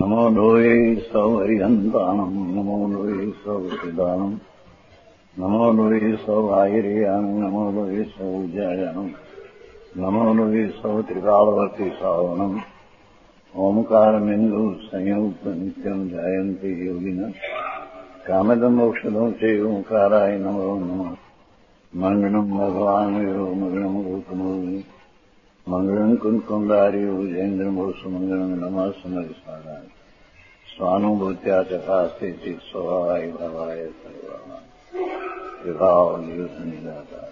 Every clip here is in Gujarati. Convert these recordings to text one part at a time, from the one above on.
નમો લોહે સૌહરિહંતાણમ નમો લોહે સૌસિદાનમ નમો લોહે સૌઆયર્યાણમ નમો લોહે સૌજયાણમ નમો લોહે સૌત્રિકાળવતી સાવનમ ઓમકારમિંદુ સંયુક્ત નિત્યમ જાયંતિ યોગિના કામદમ મોક્ષદમ છે ઓંકારાય નમો નમઃ મંગળમ ભગવાન વિરો મંગળમ ગૌતમોની મંગળમ કુંકુંડાર્યો જૈન્દ્રમોષ મંગળમ નમઃ સમરિસારાય સ્વાનુભૂત્યા ચકાસ્તે ચિત સ્વભાવાય ભાવાય સર્વા વિભાવ નિયુત નિરાકાર.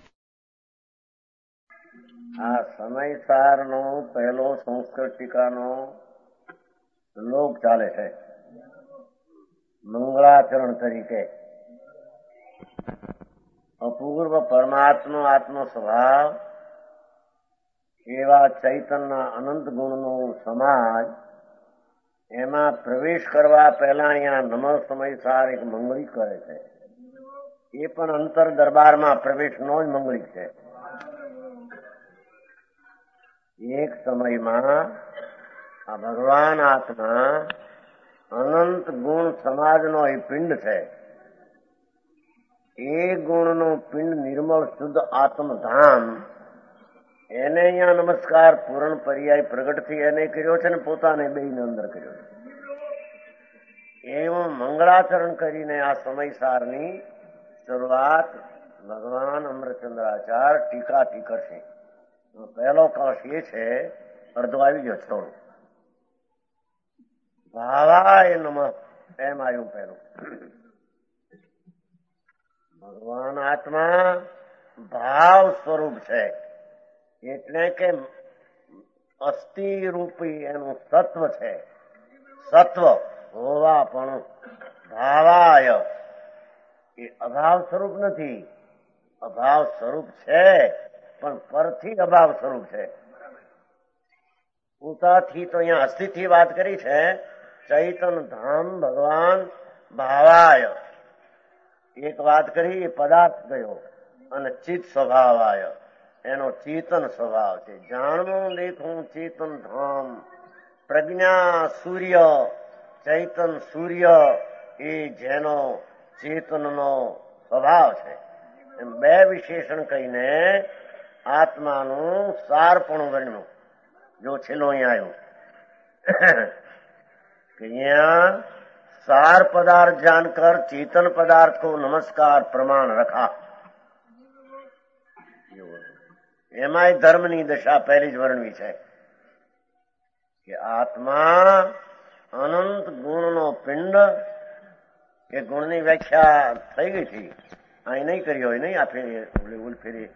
આ સમયસારનો પહેલો સંસ્કૃત ટીકાનો શ્લોક ચાલે છે મંગળાચરણ તરીકે. અપૂર્વ પરમાત્મા આત્મ સ્વભાવ એવા ચૈતનના અનંત ગુણનો સમાજ, એમાં પ્રવેશ કરવા પહેલા અહીંયા નમઃ સમયસાર એક મંગળી કરે છે. એ પણ અંતર દરબારમાં પ્રવેશનો જ મંગળી છે. એક સમયમાં આ ભગવાન આત્મા અનંત ગુણ સમાજનો એ પિંડ છે. એ ગુણનો પિંડ નિર્મળ શુદ્ધ આત્મધામ, એને અહીંયા નમસ્કાર પૂર્ણ પર્યાય પ્રગટથી એને કર્યો છે ને પોતાને બેયને અંદર કર્યો છે. એવું મંગળાચરણ કરીને આ સમયસારની શરૂઆત ભગવાન અમૃતચંદ્રાચાર્ય ટીકાથી કરશે. પહેલો કંશ એ છે, અડધો આવી ગયો થોડું, ભાવાય નમઃ એમ આવ્યું પહેલું. ભગવાન આત્મા ભાવ સ્વરૂપ છે, એટલે કે અસ્થિ રૂપી એનું સત્વ છે. સત્વ હોવા પણ ભાવાય એ અભાવ સ્વરૂપ નથી. અભાવ સ્વરૂપ છે પણ પરથી અભાવ સ્વરૂપ છે. પોતાથી તો અહીંયા અસ્થિથી વાત કરી છે. ચૈતન ધામ ભગવાન ભાવાય એક વાત કરી, એ પદાર્થ ગયો, અને ચિત્ત સ્વભાવાય એનો ચેતન સ્વભાવ છે. જાણવું દેખું ચેતન ધામ, પ્રજ્ઞા સૂર્ય ચૈતન સૂર્ય એ જેનો ચેતનનો સ્વભાવ છે. એમ બે વિશેષણ કહીને આત્માનું સારપણું વર્ણ્યું. જો છેલ્લો અહીંયા આવ્યું કે અહીંયા सार पदार्थ जानकर चेतन पदार्थ को नमस्कार प्रमाण रखा. एमाय धर्मनी दशा पहली જ વર્ણવી છે કે આત્મા અનંત ગુણનો પિંડ. એ ગુણની વ્યાખ્યા થઈ ગઈ હતી, અહીં નહીં કરી હોય, નહીં આ ફેરી.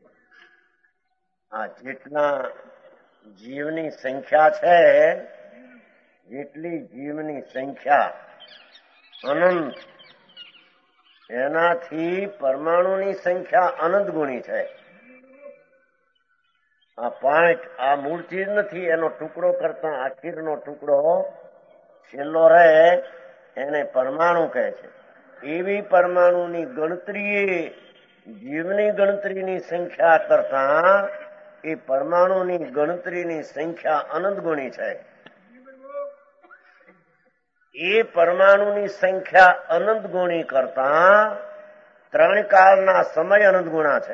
આ જેટલા જીવની સંખ્યા છે, જેટલી જીવની સંખ્યા અનંત, એનાથી પરમાણુની સંખ્યા અનંત ગુણી છે. આ પોઈન્ટ, આ મૂળ ચીજ નથી. એનો ટુકડો કરતા આખીરનો ટુકડો છેલ્લો રહે એને પરમાણુ કહે છે. એવી પરમાણુની ગણતરી જીવની ગણતરીની સંખ્યા કરતા એ પરમાણુની ગણતરીની સંખ્યા અનંત ગુણી છે. એ પરમાણુની સંખ્યા અનંત ગુણી કરતા ત્રણ કાળના સમય અનંત ગુણા છે.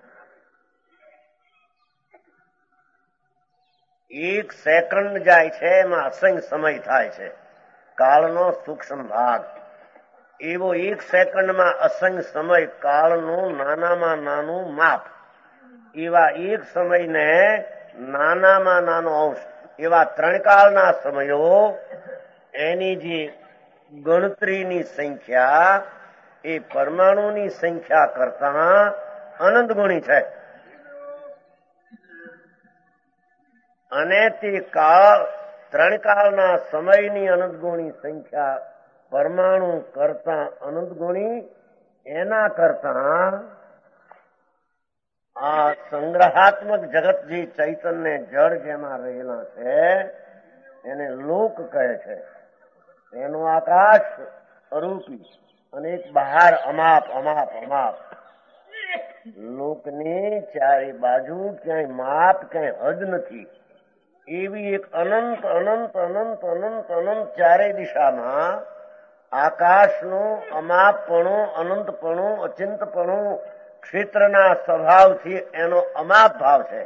એક સેકન્ડ જાય છે, એમાં અસંખ્ય સમય થાય છે, કાળનો સૂક્ષ્મ ભાગ. એવો એક સેકન્ડમાં અસંખ્ય સમય, કાળનું નાનામાં નાનું માપ. એવા એક સમયને નાનામાં નાનો અંશ, એવા ત્રણ કાળના સમયો, એની જે ગણતરીની સંખ્યા એ પરમાણુની સંખ્યા કરતા અનંત ગુણી છે. અને તે કાળ, ત્રણ કાળના સમયની અનંત ગુણી સંખ્યા પરમાણુ કરતા અનંત ગુણી, એના કરતા આ સંગ્રહાત્મક જગત જે ચૈતન્ય જળ જેમાં રહેલા છે એને લોક કહે છે. એનું આકાશ અરૂપી અને એક બહાર અમાપ અમાપ અમાપ. લોકની ચારે બાજુ ક્યાંય માપ, ક્યાંય હદ નથી. એવી એક અનંત અનંત અનંત અનંત અનંત ચારેય દિશામાં આકાશનું અમાપપણું, અનંતપણું, અચિંતપણું, ક્ષેત્રના સ્વભાવથી એનો અમાપ ભાવ છે.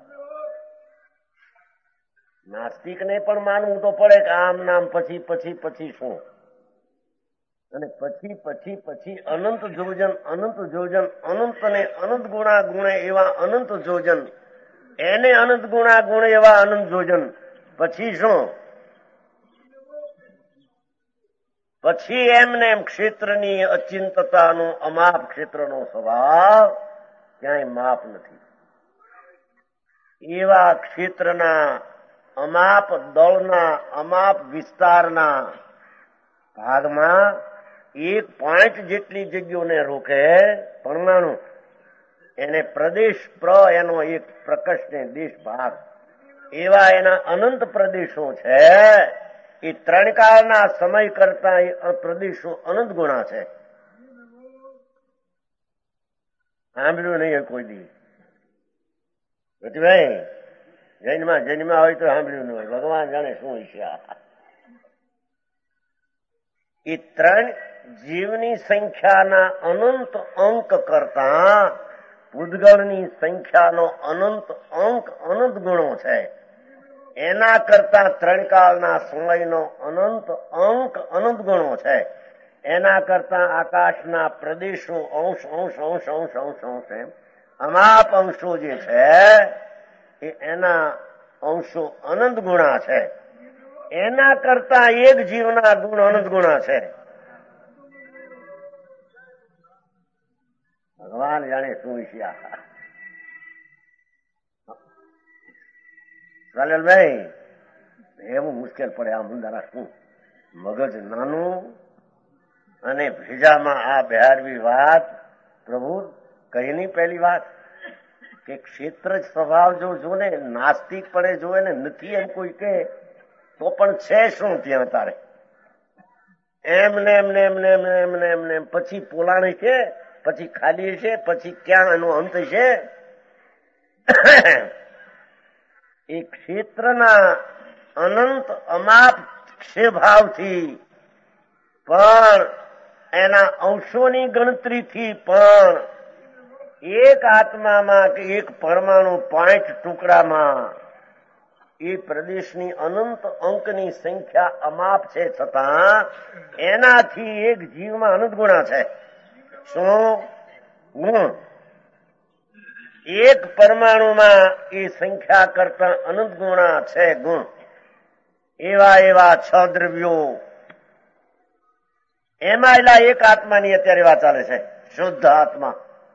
નાસ્તિકને પણ માનવું તો પડે કે આમ નામ પછી પછી પછી શું, અને પછી પછી પછી અનંત જોજન, અનંત જોજન, અનંત ને અનંત ગુણા ગુણે એવા અનંત જોજન, એને અનંત ગુણા ગુણ એવા અનંત જોજન, પછી શું? પછી એમને એમ ક્ષેત્રની અચિંતતાનો અમાપ ક્ષેત્રનો સ્વભાવ ક્યાંય માપ નથી. એવા ક્ષેત્રના અમાપ દળના અમાપ વિસ્તારના ભાગમાં 1 પોઈન્ટ જેટલી જગ્યાઓને રોકે પરમાણુ, એને પ્રદેશ એનો એક પ્રકર્ષને દેશ ભાગ, એવા એના અનંત પ્રદેશો છે. એ ત્રણકાળના સમય કરતા એ પ્રદેશો અનંત ગુણા છે. સાંભળ્યું નહીં કોઈ દી? ભાઈ જૈનમાં હોય તો સાંભળ્યું ન હોય, ભગવાન જાણે શું છે. એ 3 જીવની સંખ્યાના અનંત અંક કરતા પૂતગળની સંખ્યાનો અનંત અંક અનંત ગુણો છે. એના કરતા ત્રણકાળના સમયનો અનંત અંક અનંત ગુણો છે. એના કરતા આકાશના પ્રદેશો અંશ અંશ અંશ અંશ અંશ અંશ એમ અમાપ અંશો જે છે એ એના અંશો અનંત ગુણા છે. એના કરતા એક જીવના ગુણ અનંત ગુણા છે. ભગવાન જાણે શું છે. ચાલેલભાઈ, એવું મુશ્કેલ પડે આ મુંદારા શું, મગજ નાનું અને ભેજામાં આ બહારવી વાત. પ્રભુ કહીની પહેલી વાત કે ક્ષેત્ર જ સ્વભાવ જો ને નાસ્તિક પડે જોવે ને નથી એમ કોઈ કે તો પણ છે શું ત્યાં તારે એમને એમને એમને એમને એમને એમને પછી પોલાણી છે, પછી ખાલી છે, પછી ક્યાં એનો અંત છે. એ ક્ષેત્રના અનંત અમાપ ક્ષેભાવથી પણ એના અંશોની ગણતરીથી પણ એક આત્મામાં કે એક પરમાણુ પોઈન્ટ ટુકડામાં એ પ્રદેશની અનંત અંકની સંખ્યા અમાપ છે, છતાં એનાથી એક જીવમાં અનંત ગુણા છે. શું ગુણ? એક પરમાણુમાં એ સંખ્યા કરતા અનંત ગુણા છે ગુણ. એવા એવા 6 દ્રવ્યો એમાં એલા એક આત્માની અત્યારે વાત ચાલે છે, શુદ્ધ આત્મા.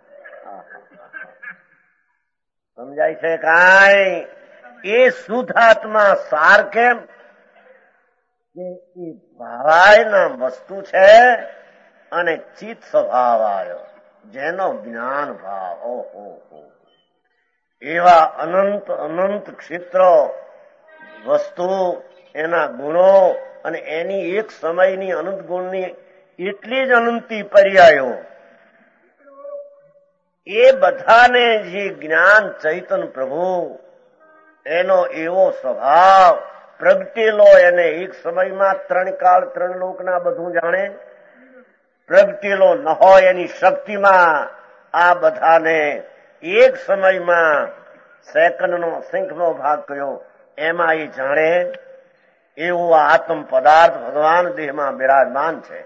સમજાય છે કાંઈ? એ શુદ્ધ આત્મા સાર કેમ કે એ ભાવાયના વસ્તુ છે અને ચિત્ત સ્વભાવ આવ્યો જેનો જ્ઞાન ભાવ. ઓહો, એવા અનંત અનંત ક્ષેત્રો વસ્તુ, એના ગુણો અને એની એક સમયની અનંત ગુણની એટલી જ અનંતી પર્યાયો, એ બધાને જે જ્ઞાન ચૈતન પ્રભુ એનો એવો સ્વભાવ પ્રગટેલો, એને એક સમયમાં 3 કાળ 3 લોકના બધું જાણે પ્રગટેલો ન હોય એની શક્તિમાં આ બધાને એક સમયમાં સેકન્ડનો સંખનો ભાગ કયો એમાં એ જાણે એવું આ આત્મ પદાર્થ ભગવાન દેહમાં બિરાજમાન છે.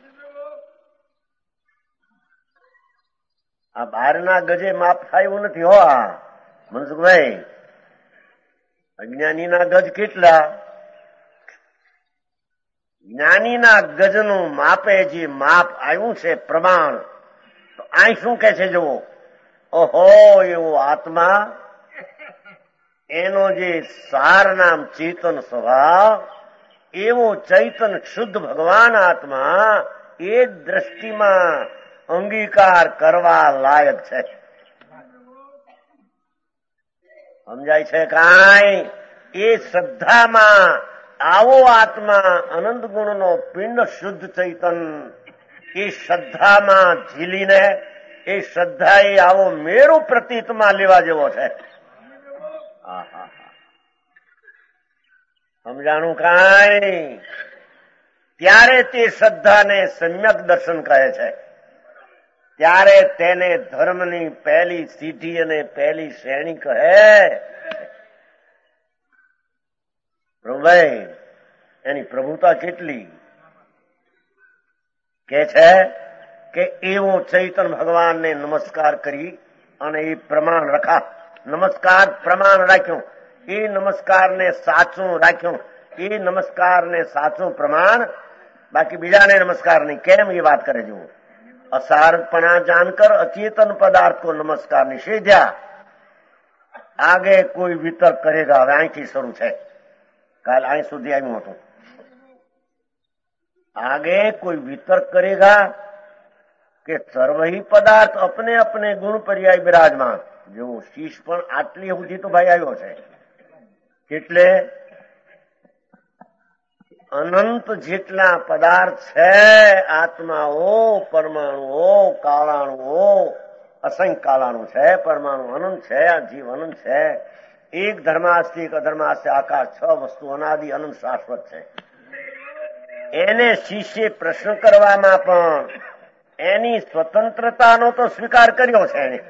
આ બહારના ગજે માપ થાય એવું નથી હો. આ મનસુખભાઈ, અજ્ઞાનીના ગજ કેટલા? જ્ઞાનીના ગજનું માપે જે માપ આવ્યું છે પ્રમાણ, તો આ શું કે છે જુઓ, ઓહો એવો આત્મા, એનો જે સાર નામ ચેતન સ્વભાવ, એવો ચૈતન શુદ્ધ ભગવાન આત્મા એ દ્રષ્ટિમાં અંગીકાર કરવા લાયક છે. સમજાય છે કાંઈ? એ શ્રદ્ધામાં આવો આત્મા અનંત ગુણનો પિંડ શુદ્ધ ચૈતન, એ શ્રદ્ધામાં ઝીલીને એ શ્રદ્ધા એ આવો મેરુ પ્રતીતમાં લેવા જેવો છે. સમજાણું કાંઈ? ત્યારે તે શ્રદ્ધાને સમ્યક દર્શન કહે છે. ત્યારે તેને ધર્મની પહેલી સીધી અને પહેલી શ્રેણી કહે. પ્રભુભાઈ, એની પ્રભુતા કેટલી કે છે કે એવો ચૈતન્ય ભગવાનને નમસ્કાર કરી અને એ પ્રમાણ નમસ્કાર પ્રમાણ રાખ્યું, એ નમસ્કારને સાચું રાખ્યું, એ નમસ્કારને સાચું પ્રમાણ, બાકી બીજાને નમસ્કાર નહીં. કેમ એ વાત કરે જુઓ. असारपणा जानकर अचेतन पदार्थ को नमस्कार निषेध्या. आगे कोई वितर्क करेगा. હવે અહીંથી શરૂ છે, કાલ અહીં સુધી આવ્યું હતું. आगे कोई वितर्क करेगा कि सर्व ही पदार्थ अपने अपने गुण पर्याय विराजमान. जो શીશ પણ આટલી સુધી તો ભાઈ આવ્યો છે. એટલે અનંત જેટલા પદાર્થ છે, આત્માઓ, પરમાણુઓ, કાળાણુઓ, અસંખ્ય કાળાણુ છે, પરમાણુ અનંત છે, આ જીવ અનંત છે. એક ધર્માસ્તિ એક અધર્માસ્તિ આકાશ, 6 વસ્તુ અનાદિ અનંત શાશ્વત છે. એને શિષ્ય પ્રશ્ન કરવામાં પણ એની સ્વતંત્રતાનો તો સ્વીકાર કર્યો છે એને.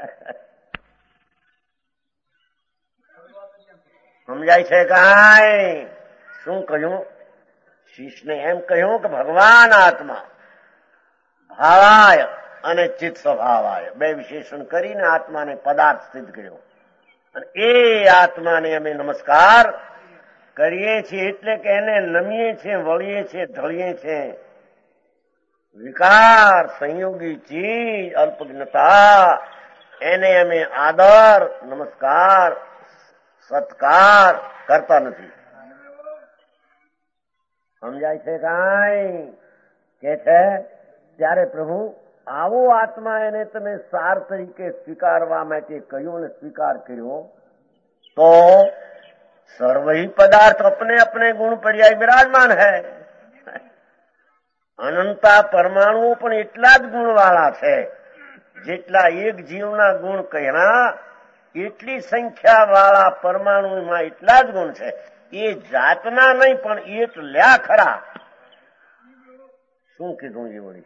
સમજાય છે કાંઈ? શું કહ્યું? શિષ્યને એમ કહ્યું કે ભગવાન આત્મા ભાવાય અને ચિત્ત સ્વભાવાય, 2 વિશેષણ કરીને આત્માને પદાર્થ સિદ્ધ કર્યો. અને એ આત્માને અમે નમસ્કાર કરીએ છીએ. એટલે કે એને નમીએ છીએ, વળીએ છીએ, ઢળીએ છીએ. વિકાર સંયોગી ચીજ અલ્પજ્ઞતા, એને અમે આદર, નમસ્કાર, સત્કાર કરતા નથી. સમજાય છે કાંઈ? કે છે ત્યારે પ્રભુ આવો આત્મા એને તમે સાર તરીકે સ્વીકારવા માટે કહ્યું અને સ્વીકાર કર્યો તો સર્વ ही पदार्थ अपने अपने गुण पर्याय विराजमान है. અનંતા પરમાણુઓ પણ એટલા જ ગુણવાળા છે જેટલા એક જીવના ગુણ કહ્યા, એટલી સંખ્યા વાળા પરમાણુમાં એટલા જ ગુણ છે. એ જાતના નહીં પણ એટલા ખરા. શું કીધું એ વળી?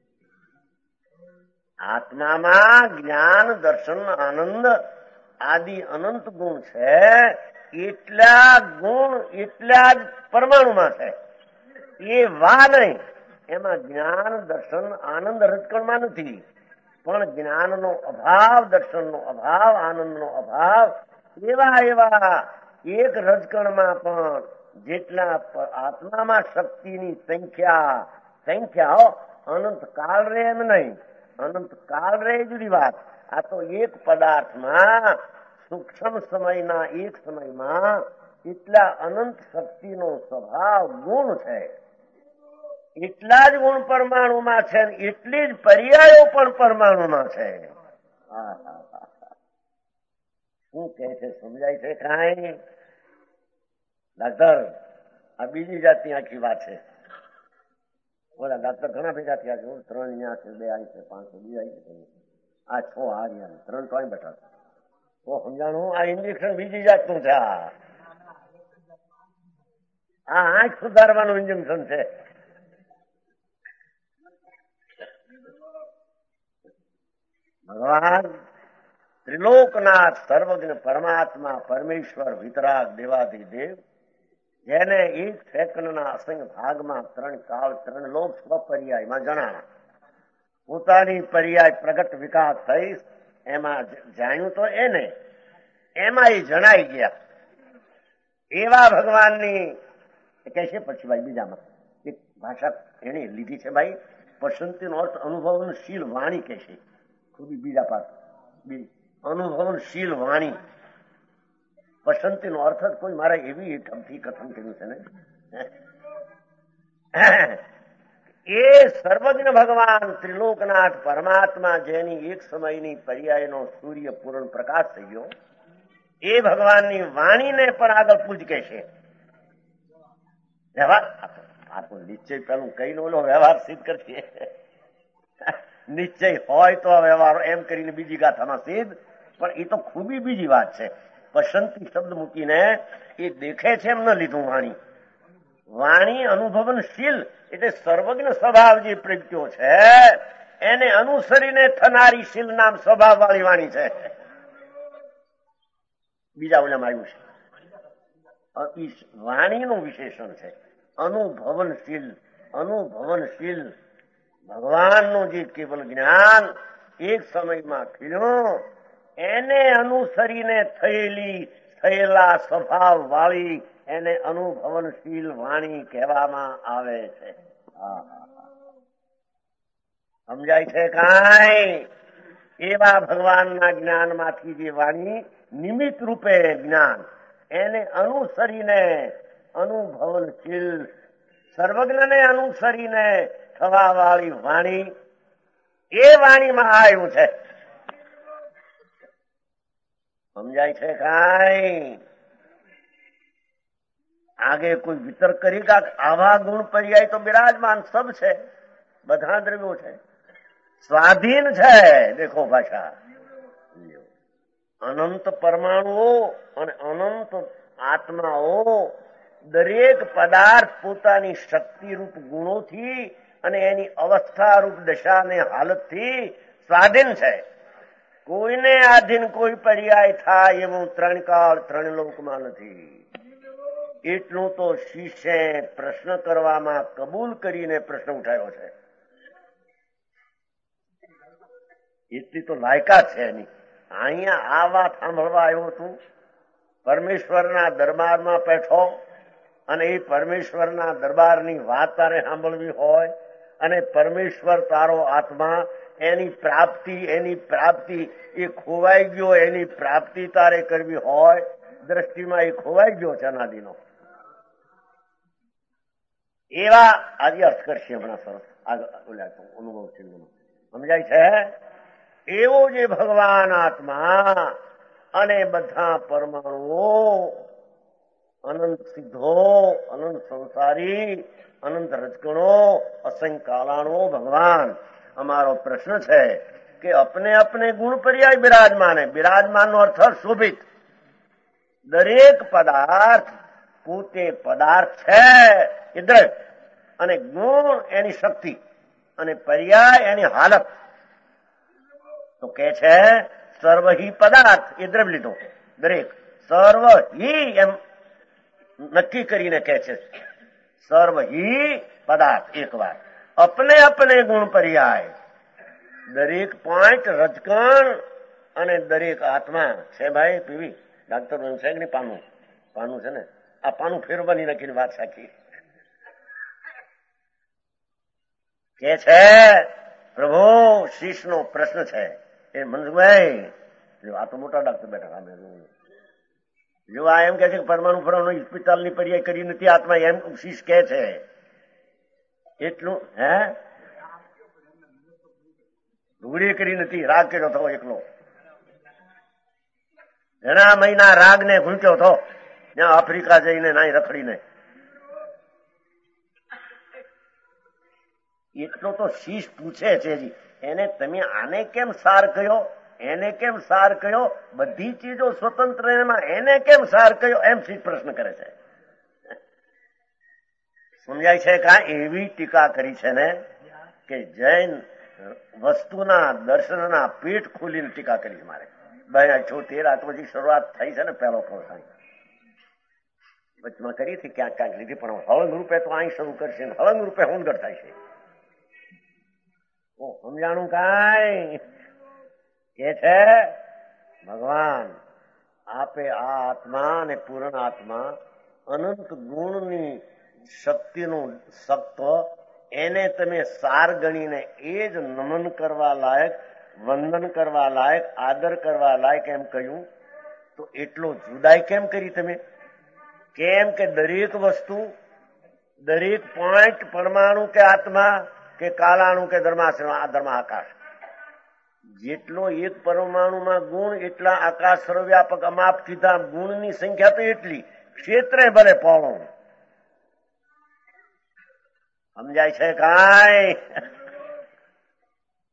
આત્મામાં જ્ઞાન, દર્શન, આનંદ આદિ અનંત ગુણ છે. એટલા ગુણ એટલા જ પરમાણુમાં છે. એ વા નહીં. એમાં જ્ઞાન, દર્શન, આનંદ રજકણમાં નથી. પણ જ્ઞાનનો અભાવ, દર્શનનો અભાવ, આનંદનો અભાવ એવા એવા એક રજકણમાં પણ જેટલા આત્મામાં શક્તિની સંખ્યા અનંત કાળ રહે એમ નહીં. અનંત કાળ રહે જુદી વાત. આ તો એક પદાર્થમાં સૂક્ષ્મ સમયના એક સમયમાં એટલા અનંત શક્તિનો સ્વભાવ ગુણ છે. એટલા જ ગુણ પરમાણુમાં છે, એટલી જ પર્યાયો પણ પરમાણુમાં છે. શું કહે છે? સમજાય છે કાંઈ? ડાક્ટર, આ બીજી જાતની આખી વાત છે. બોલા ડાક્ટર ઘણા ભેગા થયા છે. 3 અહીંયા છે, 2 આવી છે, 5 બીજા આવી છે. આ 6 હાર્યા, 3 તો અહીં બેઠા છે. તો સમજાણું? આ ઇન્જેક્શન બીજી જાતનું છે. આ આંખ સુધારવાનું ઇન્જેક્શન છે. ભગવાન ત્રિલોકનાથ, સર્વજ્ઞ પરમાત્મા, પરમેશ્વર, વિતરાગ, દેવાધિદેવ, જેને એક સેકન્ડના અસંખ્ય ભાગમાં 3 કાળ 3 લોક સ્વપર્યાયમાં જણાણા. પોતાની પર્યાય પ્રગટ વિકાસ થઈ એમાં જાણ્યું તો એને, એમાં એ જણાઈ ગયા. એવા ભગવાનની કે છે. પછી ભાઈ બીજામાં એક ભાષા એને લીધી છે ભાઈ, પસંદીનો અર્થ અનુભવનશીલ વાણી કે છે. ખુદી બીજા પાસ અનુભવનશીલ વાણી. પસંદીનો અર્થ જ કોઈ મારે એવી ઢબથી કથન કર્યું છે ને. એ સર્વજ્ઞ ભગવાન ત્રિલોકનાથ પરમાત્મા, જેની એક સમયની પર્યાયનો સૂર્ય પૂર્ણ પ્રકાશ થઈ ગયો, એ ભગવાનની વાણીને પણ આગળ પૂજ કે છે. વ્યવહાર આપણું નિશ્ચય પેલું કઈ નો વ્યવહાર સિદ્ધ કરશે. નિશ્ચય હોય તો વ્યવહાર એમ કરીને બીજી ગાથામાં સિદ્ધ. પણ એ તો ખૂબી બીજી વાત છે. પસંદી શબ્દ મૂકીને એ દેખે છે એમ ન લીધું વાણી. વાણી અનુભવનશીલ એટલે સર્વજ્ઞ સ્વભાવ જે પ્રગટ્યો છે એને અનુસરીને થનારી શીલ નામ સ્વભાવ વાળી વાણી છે. બીજા ઓલામાં આવ્યું છે વાણીનું વિશેષણ છે અનુભવનશીલ. અનુભવનશીલ ભગવાનનું જે કેવલ જ્ઞાન એક સમયમાં ખીલ્યું એને અનુસરીને થયેલા સ્વભાવ વાળી એને અનુભવનશીલ વાણી કહેવામાં આવે છે. સમજાય છે કાંઈ? એવા ભગવાનના જ્ઞાનમાંથી જે વાણી નિમિત્ત રૂપે જ્ઞાન એને અનુસરીને અનુભવનશીલ સર્વજ્ઞને અનુસરીને થવા વાળી વાણી એ વાણીમાં આવ્યું છે. સમજાય છે કાંઈ? આગે કોઈ વિતર્ક કરી કે આવા ગુણ પર્યાય તો બિરાજમાન સબ છે, બધા દ્રવ્યો છે, સ્વાધીન છે. દેખો ભાષા અનંત પરમાણુઓ અને અનંત આત્માઓ દરેક પદાર્થ પોતાની શક્તિરૂપ ગુણોથી અને એની અવસ્થારૂપ દશાને હાલતથી સ્વાધીન છે. કોઈને આધીન કોઈ પર્યાય થાય એવું ત્રણ કાળ ત્રણ લોકમાં નથી. એટલું તો શિષ્ય પ્રશ્ન કરવામાં કબૂલ કરીને પ્રશ્ન ઉઠાવ્યો છે. એટલી તો લાયકાત છે એની. અહીંયા આ વાત સાંભળવા આવ્યો તું, પરમેશ્વરના દરબારમાં બેઠો અને એ પરમેશ્વરના દરબારની વાત તારે સાંભળવી હોય અને પરમેશ્વર તારો આત્મા એની પ્રાપ્તિ એ ખોવાઈ ગયો, એની પ્રાપ્તિ તારે કરવી હોય, દ્રષ્ટિમાં એ ખોવાઈ ગયો છે અનાદિનો. એવા આજે અર્થ કરશે હમણાં સરસ અનુભવ છે. સમજાય છે? એવો જે ભગવાન આત્મા અને બધા પરમાણુઓ અનંત સિદ્ધો, અનંત સંસારી, અનંત રજકણો, અસંખ્ય કાલાણો ભગવાન. અમારો પ્રશ્ન છે કે અપને અપને ગુણ પર્યાય બિરાજમાન. બિરાજમાનનો અર્થ શોભિત. દરેક પદાર્થ પોતે પદાર્થ છે એ દ્રવ્ય, અને ગુણ એની શક્તિ અને પર્યાય એની હાલત. તો કે છે સર્વ હિ પદાર્થ એ દ્રવ્ય લીધો. દરેક સર્વ હિ એમ નક્કી કરીને કે છે સર્વ હિ પદાર્થ. એક વાર અપને અપને ગુણ પર્યાય દરેક પોઈન્ટ રજકણ અને દરેક આત્મા છે. ભાઈ પીવી ડાક્ટર છે કે નહીં? પાનું છે ને, આ પાનું ફેરવાની નાખીને વાત સાચી કે છે. પ્રભુ શિષ્યનો પ્રશ્ન છે એ મનસુખભાઈ આ તો મોટા ડાક્ટર બેઠા સામે જો આ એમ કે છે કે પરમાણુ ફરવાનો હોસ્પિટલની પર્યાય કરી નથી આત્મા, એમ શિષ્ય કે છે. એટલું હે રૂડી કરી નથી, રાગ કર્યો હતો એકલો. ઘણા મહિના રાગને ઘૂંટ્યો હતો ત્યાં આફ્રિકા જઈને નાઈ રખડીને. એટલો તો શીશ પૂછે છે જી એને તમે આને કેમ સાર કયો, એને કેમ સાર કયો, બધી ચીજો સ્વતંત્ર એમાં એને કેમ સાર કયો, એમ શીશ પ્રશ્ન કરે છે. સમજાય છે કા? એવી ટીકા કરી છે ને કે જૈન વસ્તુના દર્શનના પેટ ખોલીને ટીકા કરી છે. મારે 2076 પછી શરૂઆત થઈ છે ને પહેલો પ્રસંગ વચમાં કરી હતી, ક્યાંક લીધી, પણ હળંગ રૂપે તો અહીં શરૂ કરશે, હળંગ રૂપે હોનગઢ થાય છે. સમજાણું કાંઈ? કે છે ભગવાન આપે આ આત્મા અને પૂર્ણ આત્મા અનંત ગુણની શક્તિનું સત્વ એને તમે સાર ગણીને એ જ નમન કરવા લાયક, વંદન કરવા લાયક, આદર કરવા લાયક એમ કહ્યું. તો એટલો જુદાઈ કેમ કરી તમે? કેમ કે દરેક વસ્તુ, દરેક પોઈન્ટ, પરમાણુ કે આત્મા કે કાલાણુ કે ધર્માકાશ, જેટલો એક પરમાણુમાં ગુણ એટલા આકાશ સર્વવ્યાપક અમાપ કીધા. ગુણની સંખ્યા તો એટલી, ક્ષેત્રે ભલે પહોળો. સમજાય છે કાંઈ?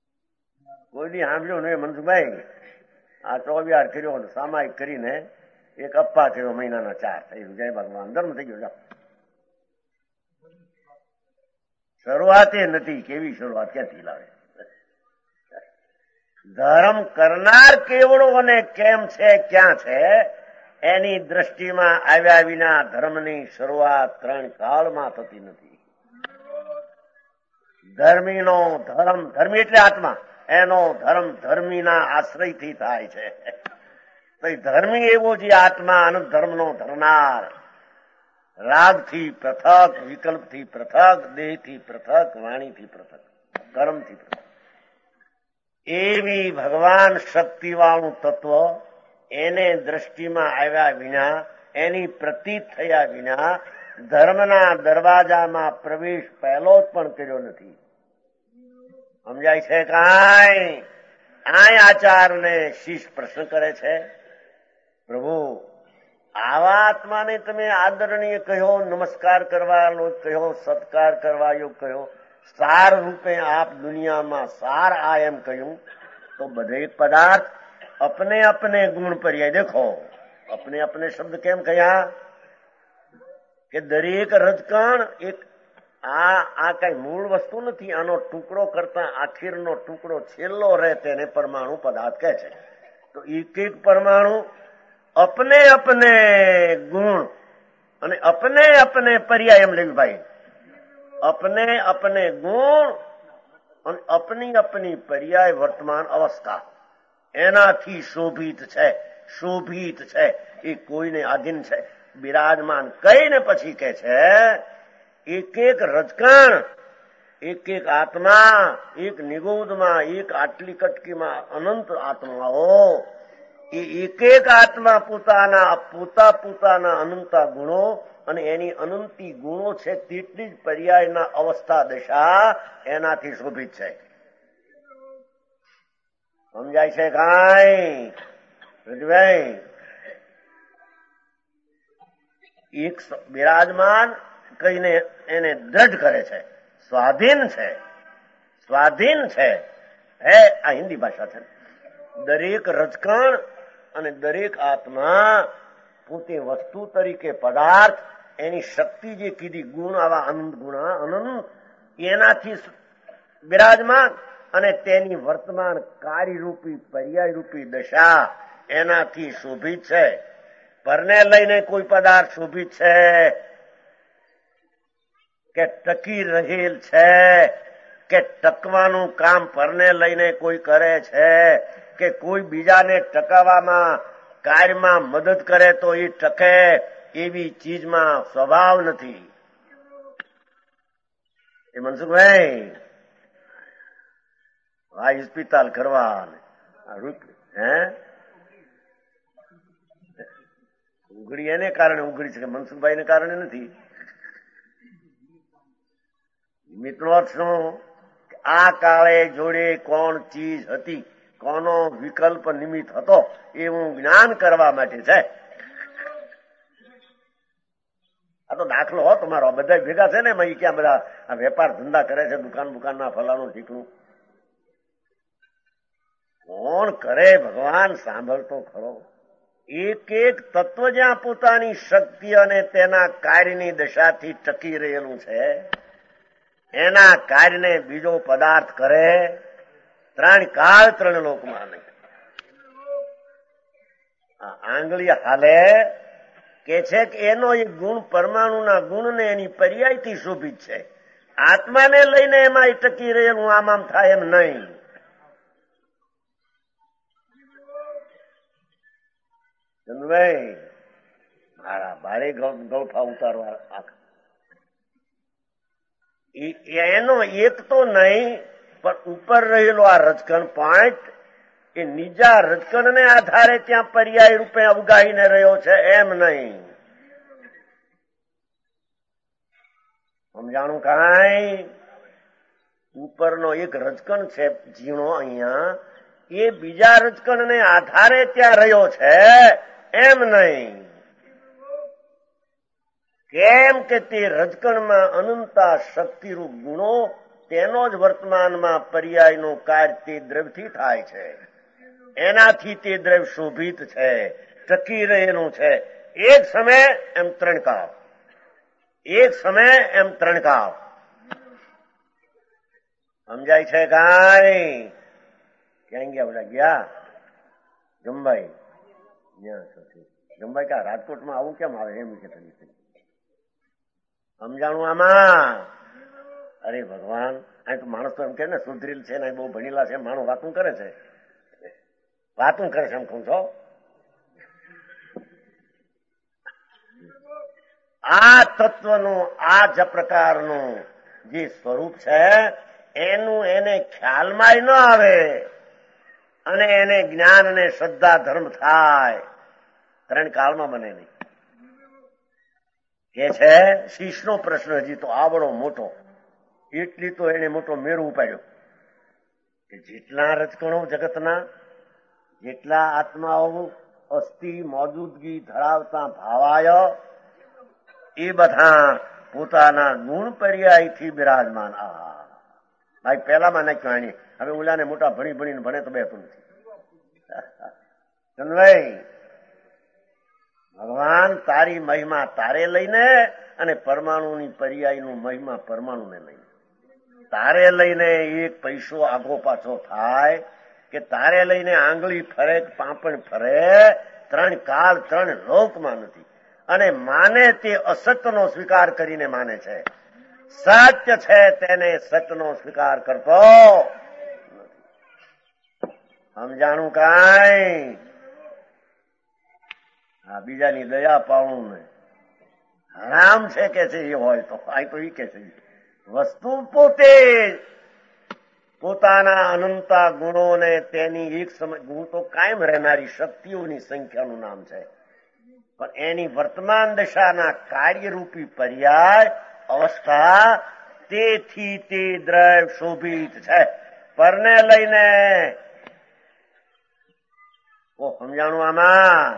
કોઈ દી સાંભળ્યું નહીં મનસુખભાઈ? આ ચોવિહાર કર્યો સામાયિક કરીને એક અપ્પા થયો, મહિનાના 4 થઈ ગયું. જય ભગવાન, ધર્મ થઈ ગયો. શરૂઆત એ નથી. કેવી શરૂઆત, ક્યાંથી લાવે? ધર્મ કરનાર કેવડો અને કેમ છે, ક્યાં છે, એની દ્રષ્ટિમાં આવ્યા વિના ધર્મની શરૂઆત 3 કાળમાં થતી નથી. ધર્મીનો ધર્મ, ધર્મી એટલે આત્મા, એનો ધર્મ ધર્મીના આશ્રયથી થાય છે. તો ધર્મી એવો જે આત્મા અનંત ધર્મનો ધરનાર, રાગથી પૃથક, વિકલ્પથી પૃથક, દેહથી પૃથક, વાણીથી પૃથક, કર્મથી પૃથક, એવી ભગવાન શક્તિવાળું તત્વ એને દ્રષ્ટિમાં આવ્યા વિના, એની પ્રતીત થયા વિના ધર્મના દરવાજામાં પ્રવેશ પહેલો જ પણ કર્યો નથી. સમજાય છે? કાંઈ આય આચાર્યને શિષ્ય પ્રશ્ન કરે છે, પ્રભુ આવા આત્માને તમે આદરણીય કહ્યો, નમસ્કાર કરવાનો કહ્યો, સત્કાર કરવા યોગ કહ્યો, સાર રૂપે આપ દુનિયામાં સાર આ એમ કહ્યું, તો બધે પદાર્થ अपने अपने गुण पर्याय देखो. अपने अपने शब्द કેમ કહ્યા? કે દરેક રજકણ એક આ કઈ મૂળ વસ્તુ નથી. આનો ટુકડો કરતા આખીરનો ટુકડો છેલ્લો રહે તેને પરમાણુ પદાર્થ કહે છે. તો એક એક પરમાણુ अपने अपने गुण અને अपने अपने पर्याય એમ લેવું ભાઈ. अपने अपने गुण અને अपनी अपनी पर्याય વર્તમાન અવસ્થા એનાથી શોભિત છે. શોભિત છે એ કોઈને આધીન છે. બિરાજમાન કહીને પછી કે છે એક એક રજકણ, એક એક આત્મા, એક નિગોદમાં, એક આટલી કટકીમાં અનંત આત્માઓ, એ એક એક આત્મા પોતાના અનંતા ગુણો અને એની અનંતી ગુણો છે તેટલી જ પર્યાયના અવસ્થા દશા એનાથી શોભિત છે. સમજાય છે કાંઈ? રજભાઈ, એક બિરાજમાન કહીને એને દ્રઢ કરે છે, સ્વાધીન છે, સ્વાધીન છે. હે આ હિન્દી ભાષા છે. દરેક રજકણ અને દરેક આત્મા પોતે વસ્તુ તરીકે પદાર્થ, એની શક્તિ જે કીધી ગુણ, આવા અનંત ગુણ અનંત એનાથી બિરાજમાન અને તેની વર્તમાન કાર્યરૂપી પર્યાયરૂપી દશા એનાથી શોભિત છે. પરને લઈને કોઈ પદાર્થ શોભિત છે કે ટકી રહેલ છે, કે ટકવાનું કામ પરને લઈને કોઈ કરે છે, કે કોઈ બીજાને ટકાવવામાં કાર્યમાં મદદ કરે તો એ ટકે, એવી ચીજમાં સ્વભાવ નથી. એ મનસુખભાઈ આ ઇસ્પિતાલ કરવા હે ઉઘડી એને કારણે ઉઘડી છે, મનસુખભાઈ ને કારણે નથી. મિત્રો શું? આ કાળે જોડે કોણ ચીજ હતી, કોનો વિકલ્પ નિમિત્ત હતો, એવું જ્ઞાન કરવા માટે છે. આ તો દાખલો હો તમારો. બધા ભેગા છે ને એમાં ક્યાં બધા આ વેપાર ધંધા કરે છે, દુકાન ફલાણું ઠીકણું. કોણ કરે? ભગવાન સાંભળતો ખરો. એક એક તત્વ જ્યાં પોતાની શક્તિ અને તેના કાર્યની દશાથી ટકી રહેલું છે, એના કાર્યને બીજો પદાર્થ કરે, 3 કાળ 3 લોકમાં નહીં. આંગળી હાલે કે છે કે એનો એ ગુણ પરમાણુના ગુણને એની પર્યાયથી શોભિત છે. આત્માને લઈને એમાં ટકી રહેલું આમ થાય એમ નહીં. ચંદ્રભાઈ મારા ભારે ગૌઠા ઉતારવા, એનો એક તો નહીં પણ ઉપર રહેલો આ રજકણ પોઈન્ટ એ નીજા રજકણને આધારે ત્યાં પર્યાય રૂપે અવગાહીને રહ્યો છે એમ નહીં. સમજાણું કાંઈ? ઉપરનો એક રજકણ છે ઝીણો અહીંયા, એ બીજા રજકણને આધારે ત્યાં રહ્યો છે એમ નહીં. કેમ કે તે રજકણમાં અનંતા શક્તિરૂપ ગુણો, તેનો જ વર્તમાનમાં પર્યાયનો કાર્ય તે દ્રવ્યથી થાય છે, એનાથી તે દ્રવ્ય શોભિત છે. ટકી રહેલું છે. એક સમય એમ ત્રણ કાળ, એક સમય એમ ત્રણ કાળ. સમજાય છે કાંઈ? ક્યાં ગયા બધા? ગયા જમભાઈ? જમભાઈ ક્યાં રાજકોટમાં આવું કેમ આવે એમ કે સમજાણું આમાં? અરે ભગવાન, અહીં તો માણસ તો એમ કે ને સુધરેલ છે ને બહુ ભણેલા છે, માણસ વાતું કરે છે, વાતું કરે છે એમ કહું છો. આ તત્વનું આ જ પ્રકારનું જે સ્વરૂપ છે એનું એને ખ્યાલમાં ન આવે અને એને જ્ઞાન અને શ્રદ્ધા ધર્મ થાય, ત્રણ કાળમાં બને નહીં. કે છે શીશનો પ્રશ્ન હજી તો આવડો મોટો, એટલી તો એને મોટો મેળો ઉપાડ્યો કે જેટલા રજકણો જગતના, જેટલા આત્માઓ અસ્થિ મોજૂદગી ધરાવતા ભાવાય એ બધા પોતાના ગુણ પર્યાયથી બિરાજમાન. આ ભાઈ પહેલામાં નાખ્યો આની, હવે ઓલાને મોટા ભણી ભણીને ભણે તો બેતું નથી. ચંદ્રભાઈ, ભગવાન તારી મહિમા તારે લઈને અને પરમાણુની પર્યાયનું મહિમા પરમાણુને લઈને. તારે લઈને એક પૈસો આગો પાછો થાય કે તારે લઈને આંગળી ફરે પાંપણ ફરે, ત્રણ કાળ ત્રણ લોકમાં નથી. અને માને તે અસત્યનો સ્વીકાર કરીને માને છે, સત્ય છે તેને સત્યનો સ્વીકાર કરતો સમજાણું કાંઈ? આ બીજાની દયા પાવણું ને હરામ છે કે છે એ હોય તો આ તો એ કે છે વસ્તુ પોતે પોતાના અનંતા ગુણોને તેની એક સમય, ગુણ તો કાયમ રહેનારી શક્તિઓની સંખ્યાનું નામ છે, પણ એની વર્તમાન દશાના કાર્યરૂપી પર્યાય અવસ્થા તેથી તે દ્રવ્ય શોભિત છે. પરને લઈને સમજાણું આમાં?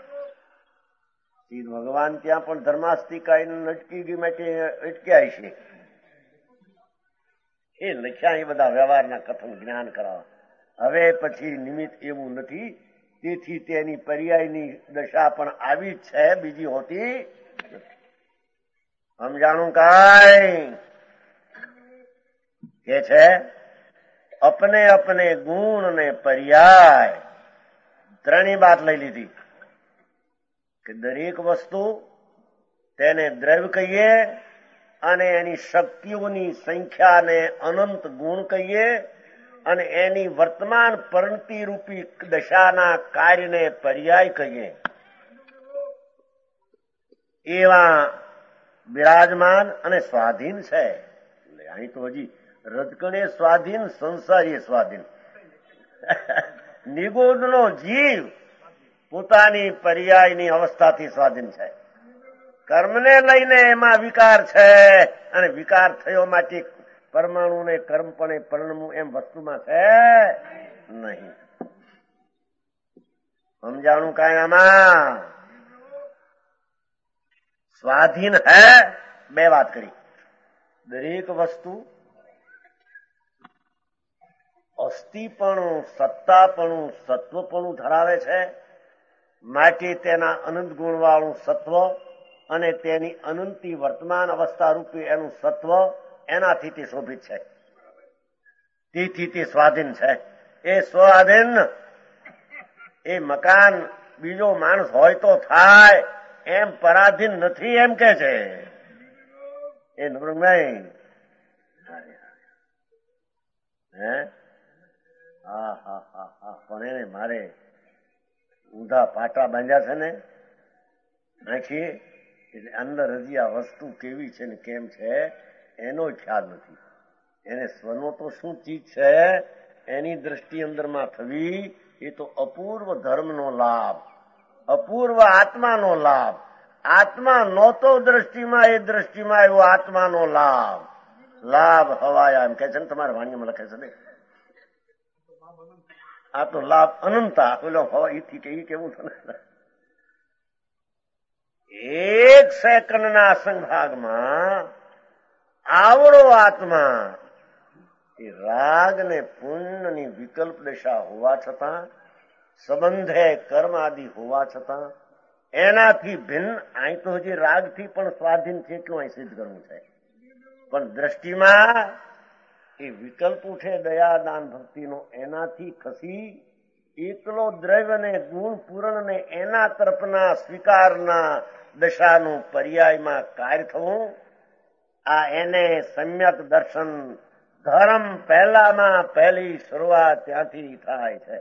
ભગવાન ત્યાં પણ ધર્માસ્તિકા અટકી ગઈ માટે અટક્યા છે. એ લખ્યા એ બધા વ્યવહારના કથન જ્ઞાન કરાવવા. હવે પછી નિમિત્ત એવું નથી, તેથી તેની પર્યાયની દશા પણ આવી જ છે, બીજી હોતી. સમજાણું કાંઈ? કે છે અપને અપને ગુણ ને પર્યાય ત્રણેય વાત લઈ લીધી કે દરેક વસ્તુ તેને દ્રવ્ય કહીએ અને એની શક્તિઓની સંખ્યાને અનંત ગુણ કહીએ અને એની વર્તમાન પરિણતિ રૂપી દશાના કાર્યને પર્યાય કહીએ. એવા બિરાજમાન અને સ્વાધીન છે. અહીં તો હજી રજકણે સ્વાધીન, સંસારીય સ્વાધીન. નિગુણનો જીવ પોતાની પર્યાયની અવસ્થાથી સ્વાધીન છે. કર્મને લઈને એમાં વિકાર છે અને વિકાર થયો માટે પરમાણુને કર્મપણે પરિણમવું એમ વસ્તુમાં છે નહીં. સમજાણું કાંઈ આમાં? સ્વાધીન હે, બે વાત કરી. દરેક વસ્તુ અસ્થિપણું, સત્તાપણું, સત્વપણું ધરાવે છે, માટે તેના અનંત ગુણવાળું સત્વ અને તેની અનંતી વર્તમાન અવસ્થા રૂપી એનું સત્વ, એનાથી તે શોભિત છે, તેથી તે સ્વાધીન છે. એ સ્વાધીન એ મકાન બીજો માણસ હોય તો થાય એમ પરાધીન નથી એમ કે છે. એ નવરંગભાઈ હે હા હા હા હા, પણ એને મારે ઊંધા પાટા બાંધ્યા છે ને નાખીએ એટલે અંદર હજી આ વસ્તુ કેવી છે ને કેમ છે એનો ખ્યાલ નથી. એને સ્વનો તો શું ચીજ છે એની દ્રષ્ટિ અંદરમાં થવી એ તો અપૂર્વ ધર્મનો લાભ, અપૂર્વ આત્માનો લાભ. આત્મા નહોતો દ્રષ્ટિમાં, એ દ્રષ્ટિમાં એવો આત્માનો લાભ. લાભ હવાયા એમ કે છે ને, તમારા વાણીમાં લખે છે ને, આ તો લાભ અનંતા. પેલો હવા એથી કે એ કેવું થને એક સેકન્ડના સંભાગમાં આવડો આત્મા એ રાગ ને પુણ્યની વિકલ્પ દશા હોવા છતાં સંબંધે કર્મ આદિ હોવા છતાં એનાથી ભિન્ન અહીં તો હજી રાગથી પણ સ્વાધીન છે કે અહીં સિદ્ધ કરવું છે, પણ દ્રષ્ટિમાં એ વિકલ્પ ઉઠે દયા દાન ભક્તિનો, એનાથી ખસી એકલો દ્રવ્ય ને ગુણ પૂરણ ને એના તરફના સ્વીકારના દશાનું પર્યાયમાં કાર્ય થવું, આ એને સમ્યક દર્શન ધર્મ પહેલામાં પહેલી શરૂઆત ત્યાંથી થાય છે.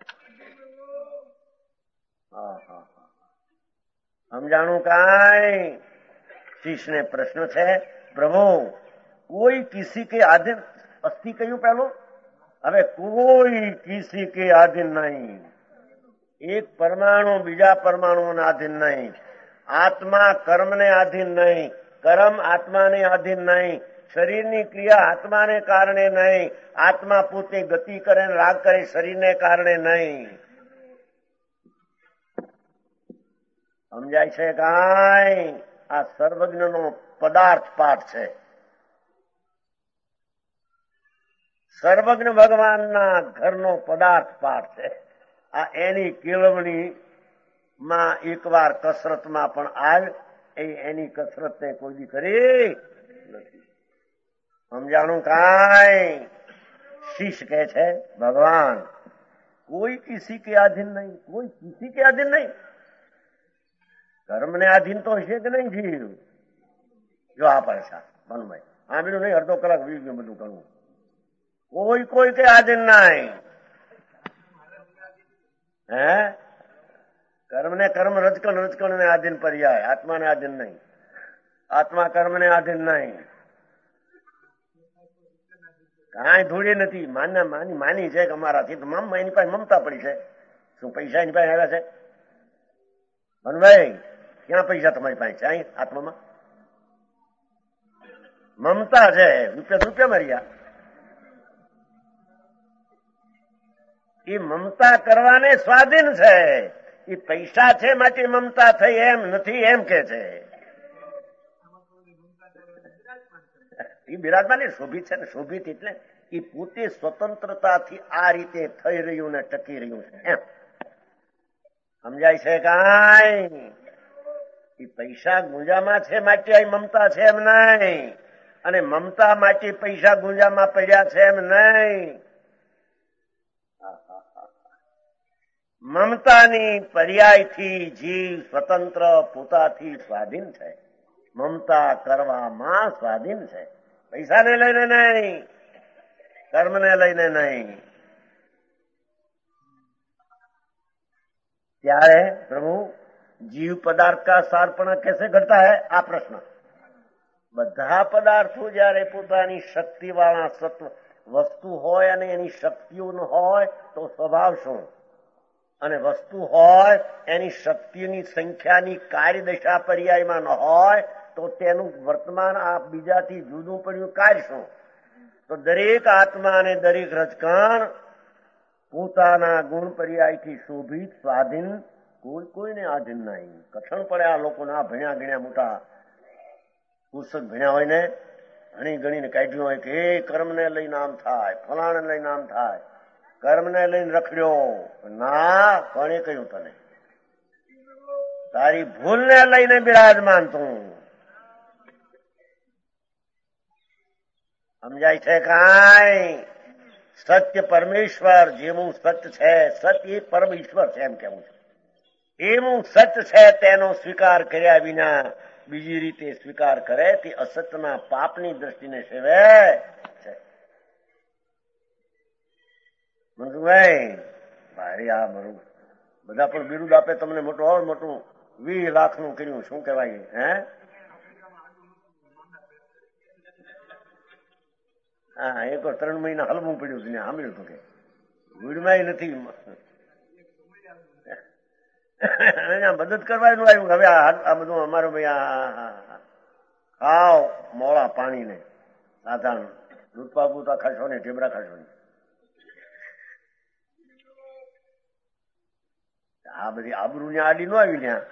સમજાણું કાંઈ? શિષ્યને પ્રશ્ન છે, પ્રભુ કોઈ કિસી કે આધીન અસ્થિ કહ્યું પહેલું, હવે કોઈ કિસી કે આધીન નહીં, એક પરમાણુ બીજા પરમાણુના આધીન નહીં, આત્મા કર્મને આધીન નહીં, કર્મ આત્માને આધીન નહીં, શરીરની ક્રિયા આત્માને કારણે નહીં, આત્મા પોતે ગતિ કરે રાગ કરે શરીરને કારણે નહીં. સમજાય છે કાંઈ? આ સર્વજ્ઞનો પદાર્થ પાઠ છે. સર્વજ્ઞ ભગવાનના ઘરનો પદાર્થ પાઠ છે. આ એની કેળવણીમાં એકવાર કસરતમાં પણ આવ, એની કસરતને કોઈ દી કરી નથી. સમજાણું કાંઈ? શિષ્ય કહે છે, ભગવાન કોઈ કિસી કે આધીન નહીં, કોઈ કિસી કે આધીન નહીં. કર્મને આધીન તો હશે કે નહીં જીવ? જો આ પૈસા બનભાઈ આંબીનું નહીં, અડધો કલાક વી ગયું બધું કરવું. કોઈ કે આધીન નહીં. હે કર્મને કર્મ રજકણ ને આધીન પર્યાય, આત્માને આધીન નહીં. આત્મા કર્મને આધીન નહીં. કાંઈ ધૂળી નથી. માની છે કે અમારાથી તો એની પાસે મમતા પડી છે. શું પૈસા એની પાસે આવ્યા છે? બનભાઈ ક્યાં પૈસા તમારી પાસે છે? અહીં આત્મામાં મમતા છે. રૂપિયા મર્યા. એ મમતા કરવાને સ્વાધીન છે. એ પૈસા છે માટે મમતા થઈ એમ નથી, એમ કે છે. એ બિરાજમાન શોભિત છે ને. શોભિત એટલે એ પોતે સ્વતંત્રતાથી આ રીતે થઈ રહ્યું ને ટકી રહ્યું છે એમ. સમજાય છે કાંઈ? એ પૈસા ગુંજામાં છે માટે આ મમતા છે એમ નહીં, અને મમતા માટે પૈસા ગુંજામાં પડ્યા છે એમ નહીં. મમતાની પર્યાયથી જીવ સ્વતંત્ર પોતાથી સ્વાધીન છે. મમતા કરવામાં સ્વાધીન છે. પૈસાને લઈને નહીં, કર્મને લઈને નહીં. ત્યારે પ્રભુ जीव पदार्थ का सारपणा कैसे घटता है? आ प्रश्न. બધા પદાર્થો જયારે પોતાની શક્તિ વાળા સત્વ વસ્તુ હોય અને એની શક્તિઓ ન હોય તો સ્વભાવ શું? અને વસ્તુ હોય એની શક્તિની સંખ્યાની કાર્યદશા પર્યાયમાં ન હોય તો તેનું વર્તમાન આ બીજાથી જુદું પડ્યું કાર્ય શું? તો દરેક આત્મા અને દરેક રજકણ પોતાના ગુણ પર્યાયથી શોભિત સ્વાધીન, કોઈને આધીન નહીં. કઠણ પડે આ લોકોને. આ ભણ્યા ગણ્યા મોટા પુસ્તક ભણ્યા હોય ને, ઘણી ગણીને કાઢ્યું હોય કે એ કર્મને લઈને આમ થાય, ફલાણે લઈને આમ થાય, કર્મને લઈને રખડ્યો. ના, કોણે કહ્યું તને? તારી ભૂલને લઈને બિરાજમાન તું. સમજાય છે કાંઈ? સત્ય પરમેશ્વર જેવું સત્ય છે, સત્ય પરમ ઈશ્વર છે એમ કેવું છે. એવું સત્ય છે તેનો સ્વીકાર કર્યા વિના બીજી રીતે સ્વીકાર કરે તે અસત્યના પાપની દ્રષ્ટિને સેવે છે. મનસુખભાઈ ભાઈ આ મારું બધા પણ બિરુદ આપે તમને મોટું 20 લાખનું કર્યું. શું કહેવાય? હે હા, એક 3 મહિના હલવું પડ્યું હતું. સાંભળ્યું હતું કે વીડમાં નથી મદદ કરવાનું આવ્યું. હવે આ બધું અમારું ભાઈ ખાવ મોળા પાણીને સાધારણ દૂધપા બૂતા ખાશો ને, ઢેબરા ખાશો ને. આ બધી આબરૂ ને આડી ન આવી ત્યાં.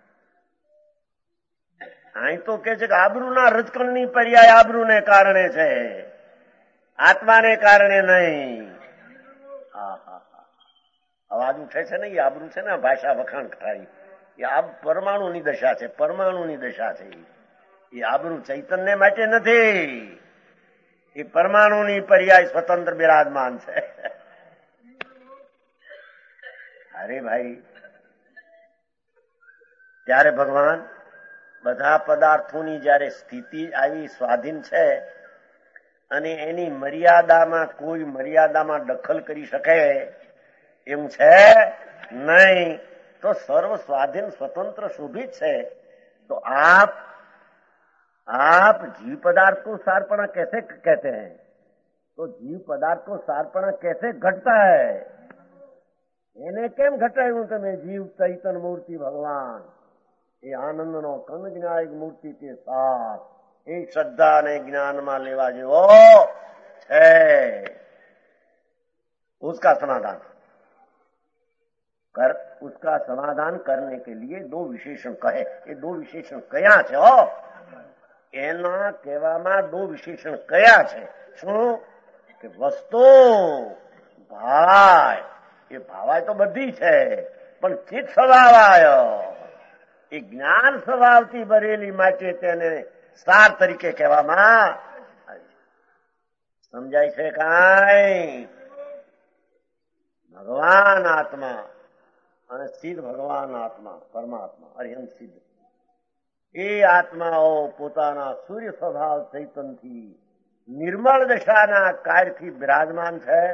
અહીં તો કે છે કે આબરૂના રજકણની પર્યાય આબરૂને કારણે છે, આત્માને કારણે નહીં. અવાજ ઉઠે છે ને એ આબરૂ છે ને, ભાષા વખાણ કરાવી, એ આ પરમાણુની દશા છે, પરમાણુની દશા છે. એ આબરૂ ચૈતન્ય માટે નથી, એ પરમાણુની પર્યાય સ્વતંત્ર બિરાજમાન છે. અરે ભાઈ, ત્યારે ભગવાન બધા પદાર્થોની જયારે સ્થિતિ આવી સ્વાધીન છે અને એની મર્યાદામાં કોઈ મર્યાદામાં દખલ કરી શકે એમ છે નહીં, તો સર્વ સ્વાધીન સ્વતंत्र શોભિત છે. तो आप जीव पदार्थ को सारपणा कैसे कहते हैं? तो जीव पदार्थ को सारपणा कैसे घटता है? એને કેમ ઘટાડ્યું તમે? જીવ ચૈતન મૂર્તિ ભગવાન એ આનંદનો કંદ જ્ઞાયક મૂર્તિ કે સાથ એ શ્રદ્ધા અને જ્ઞાનમાં લેવા જેવો છે. उसका समाधान करने के लिए दो विशेषण कहे. ये दो विशेषण कया છે? એના કહેવામાં દો વિશેષણ કયા છે? શું કે વસ્તુ ભાવાય, એ ભાવાય તો બધી છે, પણ ચિત્ત સ્વભાવાય એ જ્ઞાન સ્વભાવથી ભરેલી માટે તેને સાર તરીકે કહેવામાં સમજાય છે. કાંઈ ભગવાન આત્મા અને સિદ્ધ ભગવાન આત્મા પરમાત્મા અરિહંત સિદ્ધ એ આત્માઓ પોતાના સૂર્ય સ્વભાવ ચૈતનથી નિર્મળ દશાના કાર્યથી બિરાજમાન છે,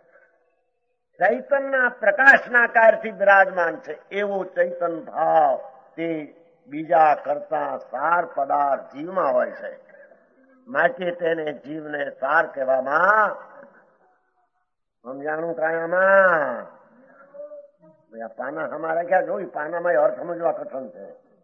ચૈતનના પ્રકાશના કાર્યથી બિરાજમાન છે. એવો ચૈતન ભાવ તે બીજા કરતા સાર પદાર્થ જીવમાં હોય છે, માટે તેને જીવને સાર કહેવામાં સમજાણું. કાયામાં પાના હમારા ક્યાં જોયું? પાનામાં અર્થ સમજવા કઠણ છે.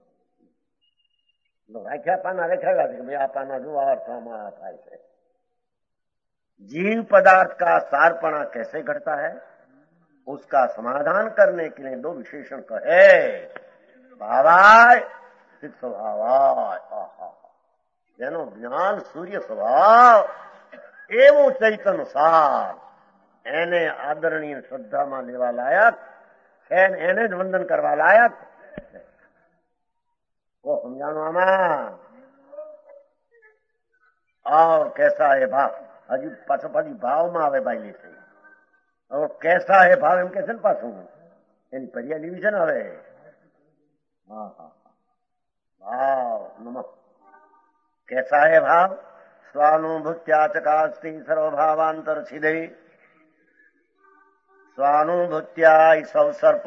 વ્યાખ્યા પાના લખાવ્યા છે કે ભાઈ આ પાના જો અર્થ हमारा થાય છે. जीव पदार्थ का सारपणा कैसे घटता है, उसका समाधान करने के लिए दो विशेषण कहे. भावाय सिद्ध स्वभावाय, જેનો જ્ઞાન સૂર્ય સ્વભાવ એવું ચૈતન સાર એને આદરણીય શ્રદ્ધામાં લેવા લાયક છે, એને જ વંદન કરવા લાયક છે. સમજાણું આમાં? और कैसा है भाव? હજી પાછો પાછી ભાવમાં આવે ભાઈ છે. હવે કેસા હે ભાવ એમ કે છે ને પાછું, એની પર્યાય લેવી છે ને હવે. ભાવ નમઃ कैसा है भाव? स्वानुभूत्या चकास्ति सर्वभावांतर छिदे. स्वानुभूत्या इस अवसर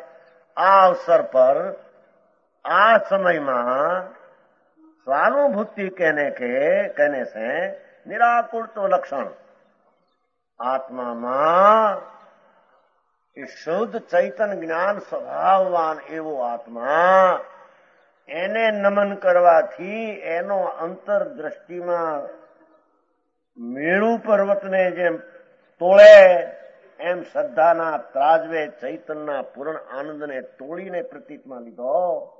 पर आ समय में स्वानुभूति कहने से निराकुल तो लक्षण आत्मा में शुद्ध चैतन ज्ञान स्वभाववान एवो आत्मा એને નમન કરવાથી એનો અંતર દ્રષ્ટિમાં મેળુ પર્વતને જેમ તોળે એમ શ્રદ્ધાના ત્રાજવે ચૈતનના પૂર્ણ આનંદને તોડીને પ્રતીતમાં લીધો.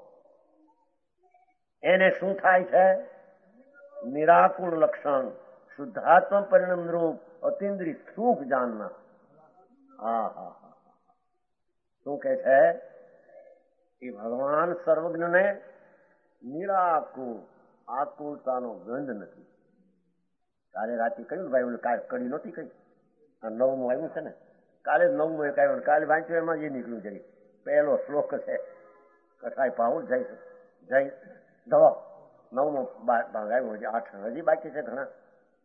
એને શું થાય છે? નિરાકુળ લક્ષણ શુદ્ધાત્મ પરિણામ રૂપ અતિન્દ્રિય સુખ જાણના. શું કે છે? એ ભગવાન સર્વજ્ઞને નિરાકુળ આકુળતાનો ગંધ નથી. કાલે રાતે કહ્યું ને ભાઈ, કાલે કડી નહોતી કહી, આ 9મું આવ્યું છે ને, કાલે 9મું એક આવ્યું, કાલે વાંચ્યું એમાં એ નીકળ્યું જરી. પહેલો શ્લોક છે કથાય પાઉલ જય ધવા 9મો ભાગ આવ્યો, હજી 8 હજી બાકી છે ઘણા.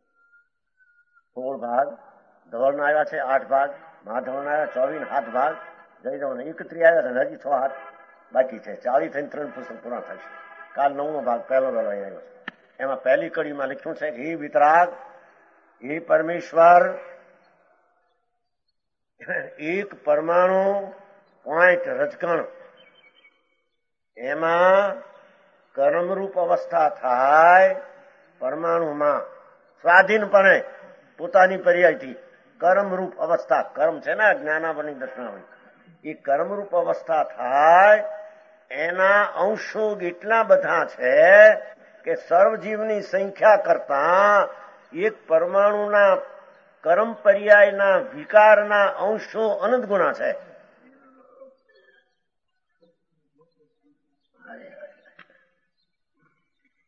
16 ભાગ ધવળના આવ્યા છે, 8 ભાગ મહાધવળના આવ્યા, 24 7 ભાગ જય ધવળના 31 આવ્યા છે, હજી 6 7 બાકી છે. 40 થઈને 3 પુસ્તક પૂરા થશે. કાલ 9મો ભાગ પહેલો દળો આવ્યો છે. એમાં પહેલી કડીમાં લખ્યું છે હે વિતરાગ, હે પરમેશ્વર, એક પરમાણુ પોઈન્ટ રજકણ એમાં કર્મરૂપ અવસ્થા થાય. પરમાણુમાં સ્વાધીનપણે પોતાની પર્યાયથી કર્મરૂપ અવસ્થા, કર્મ છે ને જ્ઞાનાવરની દર્શનાવની, એ કર્મરૂપ અવસ્થા થાય. એના અંશો એટલા બધા છે કે સર્વજીવની સંખ્યા કરતા એક પરમાણુના કર્મ પર્યાયના વિકારના અંશો અનંત ગુણા છે.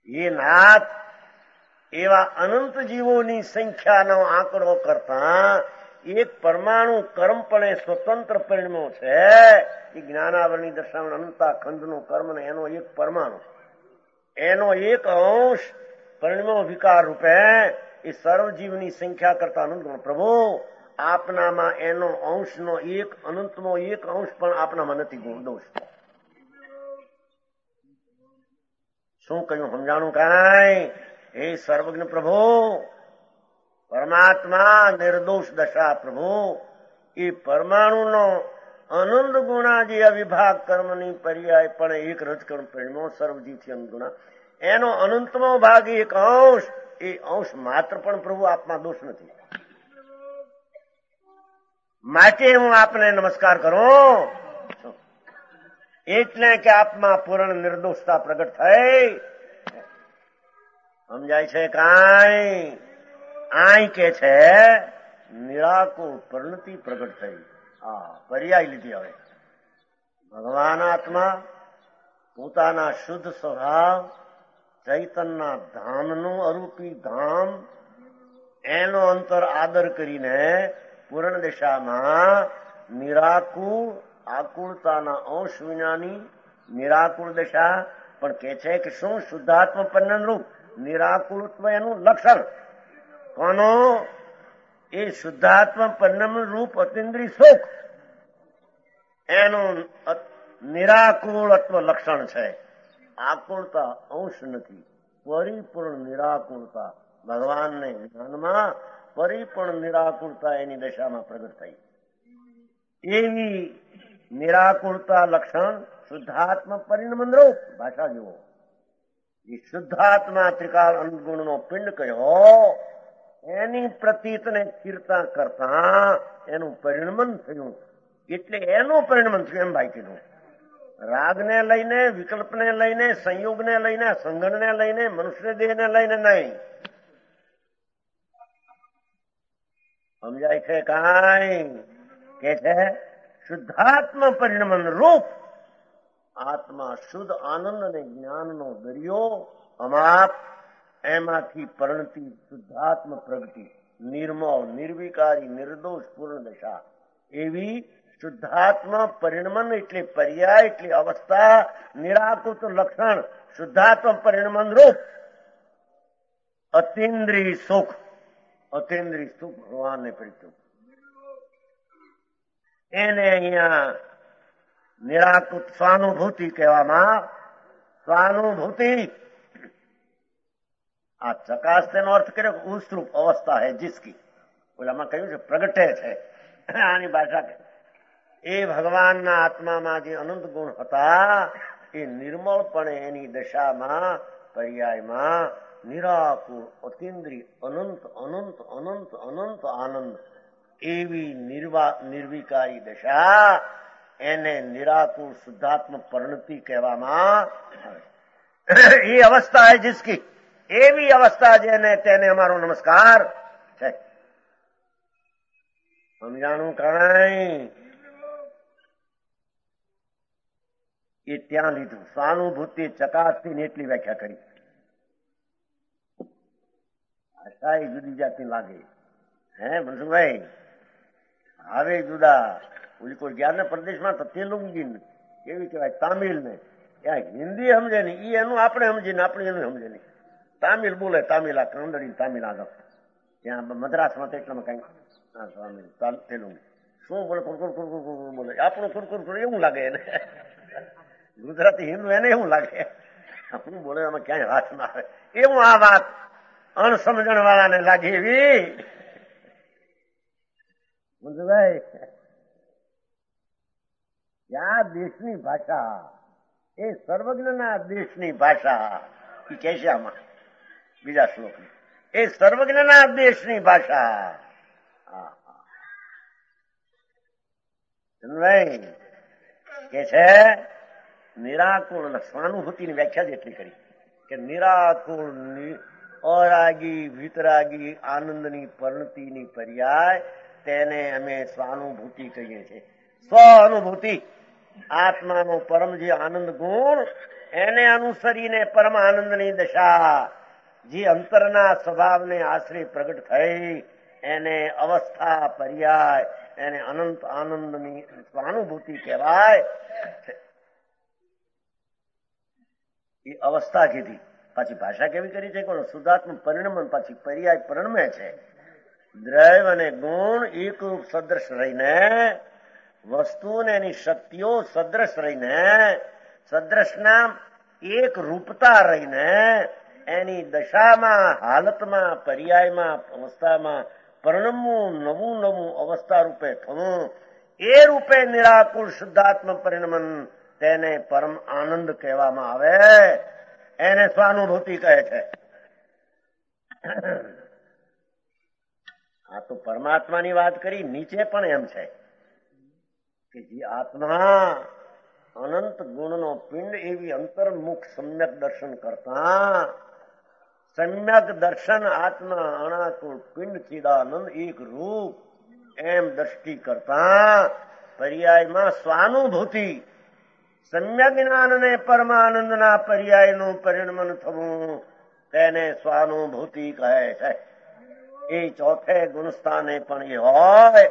એ નાથ એવા અનંત જીવોની સંખ્યાનો આંકડો કરતા એક પરમાણુ કર્મપણે સ્વતંત્ર પરિણમ્યો છે. એ જ્ઞાનાવરણી દર્શાવન અનંતા ખંડનું કર્મ ને એનો એક પરમાણુ, એનો એક અંશ પરિણમ્યો વિકાર રૂપે એ સર્વજીવની સંખ્યા કરતા અનંત ગુણ. પ્રભુ આપનામાં એનો અંશનો એક અનંતનો એક અંશ પણ આપનામાં નથી ગુણ દોષ. શું કહ્યું સમજાણું કાંઈ? હે સર્વજ્ઞ પ્રભુ, પરમાત્મા નિર્દોષ દશા પ્રભુ, એ પરમાણુનો અનંત ગુણા જે અવિભાગ કર્મની પર્યાય પણ એક રજકર્મ પરિણમો સર્વજીવથી અનંત ગુણા, એનો અનંતનો ભાગ એક અંશ, એ અંશ માત્ર પણ પ્રભુ આપમાં દોષ નથી. માટે હું આપને નમસ્કાર કરું એટલે કે આપમાં પૂર્ણ નિર્દોષતા પ્રગટ થઈ. સમજાય છે કાંઈ? આય કે છે નિરાકુળ પરિણતિ પ્રગટ થઈ. પર્યાય લીધી. હવે ભગવાન આત્મા પોતાના શુદ્ધ સ્વભાવ ચૈતનના ધામનું અરૂપી ધામ એનો અંતર આદર કરીને પૂર્ણ દિશામાં નિરાકુળ આકુળતાના અંશ વિનાની નિરાકુળ દશા પણ કે છે કે શું? શુદ્ધાત્મ પન્ન રૂપ નિરાકુળત્વ એનું લક્ષણ કોનો? એ શુદ્ધાત્મ પન્નમ રૂપ અતિન્દ્રિય સુખ એનું નિરાકુળત્વ લક્ષણ છે. આકુળતા અંશ નથી, પરિપૂર્ણ નિરાકુળતા. ભગવાનને જ્ઞાનમાં પરિપૂર્ણ નિરાકુળતા એની દશામાં પ્રગટ થઈ. એવી નિરાકુળતા લક્ષણ શુદ્ધાત્મ પરિણમન રૂપ. ભાષા જુઓ, એ શુદ્ધાત્મા ત્રિકાળ અનુગુણનો પિંડ કયો, એની પ્રતીતને કીર્તા કરતા એનું પરિણમન થયું. એટલે એનું પરિણમન થયું એમ ભાઈ કીધું. રાગને લઈને, વિકલ્પને લઈને, સંયોગને લઈને, સંગણને લઈને, મનુષ્ય દેહને લઈને નહીં. સમજાય છે કાંઈ? કે છે શુદ્ધાત્મ પરિણમન રૂપ આત્મા શુદ્ધ આનંદ અને જ્ઞાનનો દરિયો અમાપ, એમાંથી પરણતી શુદ્ધાત્મ પ્રગતિ નિર્મળ નિર્વિકારી નિર્દોષ પૂર્ણ દશા. એવી શુદ્ધાત્મ પરિણમન એટલે પર્યાય એટલે અવસ્થા, નિરાકૃત લક્ષણ શુદ્ધાત્મ પરિણમન રૂપ અતિન્દ્રિય સુખ. અતિન્દ્રિય સુખ ભગવાનને પ્રીતું. એને અહીંયા નિરાકૃત સ્વાનુભૂતિ કહેવામાં. સ્વાનુભૂતિ આ ચકાસ તેનો અર્થ કર્યો કે ઉસ્તરૂપ અવસ્થા હે જિસકી. ઓલામાં કહ્યું છે પ્રગટે છે. આની ભાષા એ ભગવાનના આત્મામાં જે અનંત ગુણ હતા એ નિર્મળપણે એની દશામાં પર્યાયમાં નિરાકુળ અતિન્દ્રિય અનંત અનંત અનંત અનંત આનંદ એવી નિર્વિકારી દશા, એને નિરાકુળ શુદ્ધાત્મ પરિણતિ કહેવામાં આવે. એ અવસ્થા હે જિસકી, એવી અવસ્થા જેને તેને અમારો નમસ્કાર છે. સમજાણું કાંઈ? એ ત્યાં લીધું. સ્વાનુભૂતિ ચકાસતી એટલી વ્યાખ્યા કરી. ભાષા એ જુદી જાતની લાગે. હે મનસુખભાઈ? હવે જુદા. ઓલી કોઈ ગયા ને પ્રદેશમાં તો તેલુગી ને કેવી કહેવાય તામિલ ને ત્યાં હિન્દી સમજે ને, એ એનું આપણે સમજીને આપણે એનું સમજે નહીં. તામિલ બોલે, તામિલ આ કંદડી તામિલ આગળ ત્યાં મદ્રાસમાં તો એટલામાં કઈ તેલુગુ શું બોલે, કુરકુર કુરકુર કુરકુર બોલે. આપણું કુરકુર કુર એવું લાગે એને. ગુજરાતી હિન્દુ એને એવું લાગે શું બોલે, આમાં ક્યાંય હાથ ના આવે એવું. આ વાત અણસમજણ વાળાને લાગે એવી. ભાઈ આ દેશની ભાષા એ સર્વજ્ઞના દેશની ભાષા. એ કહે છે આમાં બીજા શ્લોક એ સર્વજ્ઞના દેશની ભાષા. ભાઈ કે છે નિરાકુળ સ્વાનુભૂતિની વ્યાખ્યા જ એટલી કરી કે નિરાકુળ અરાગી વિતરાગી આનંદની પરિણતિની પર્યાય તેને અમે સ્વાનુભૂતિ કહીએ છીએ. સ્વ અનુભૂતિ આત્માનો પરમ જે આનંદ ગુણ એને અનુસરીને પરમ આનંદની દશા જે અંતરના સ્વભાવને આશ્રય પ્રગટ થઈ એને અવસ્થા પર્યાય એને અનંત આનંદની સ્વાનુભૂતિ કહેવાય. એ અવસ્થા કીધી. પાછી ભાષા કેવી કરી છે કે શુદ્ધાત્મ પરિણમન પાછી પર્યાય પરિણમે છે. દ્રવ્ય અને ગુણ એકરૂપ સદ્રશ રહીને વસ્તુ ને એની શક્તિઓ સદ્રશ રહીને સદ્રશના એક રૂપતા રહીને એની દશામાં હાલતમાં પર્યાયમાં અવસ્થામાં પરિણમવું નવું નવું અવસ્થા રૂપે થવું એ રૂપે નિરાકુળ શુદ્ધાત્મ પરિણમન તેને પરમ આનંદ કહેવામાં આવે. એને સ્વાનુભૂતિ કહે છે. આ તો પરમાત્માની વાત કરી. નીચે પણ એમ છે કે જે આત્મા અનંત ગુણનો પિંડ એવી અંતર્મુખ સમ્યક દર્શન કરતા સમ્યક દર્શન આત્મા અણાકુળ પિંડ ચિદાનંદ એક રૂપ એમ દ્રષ્ટિ કરતા પર્યાયમાં સ્વાનુભૂતિ સમ્યક જ્ઞાન અને પરમાનંદના પર્યાયનું પરિણમન થવું તેને સ્વાનુભૂતિ કહે છે. એ ચોથે ગુણસ્થાને પણ એ હોય.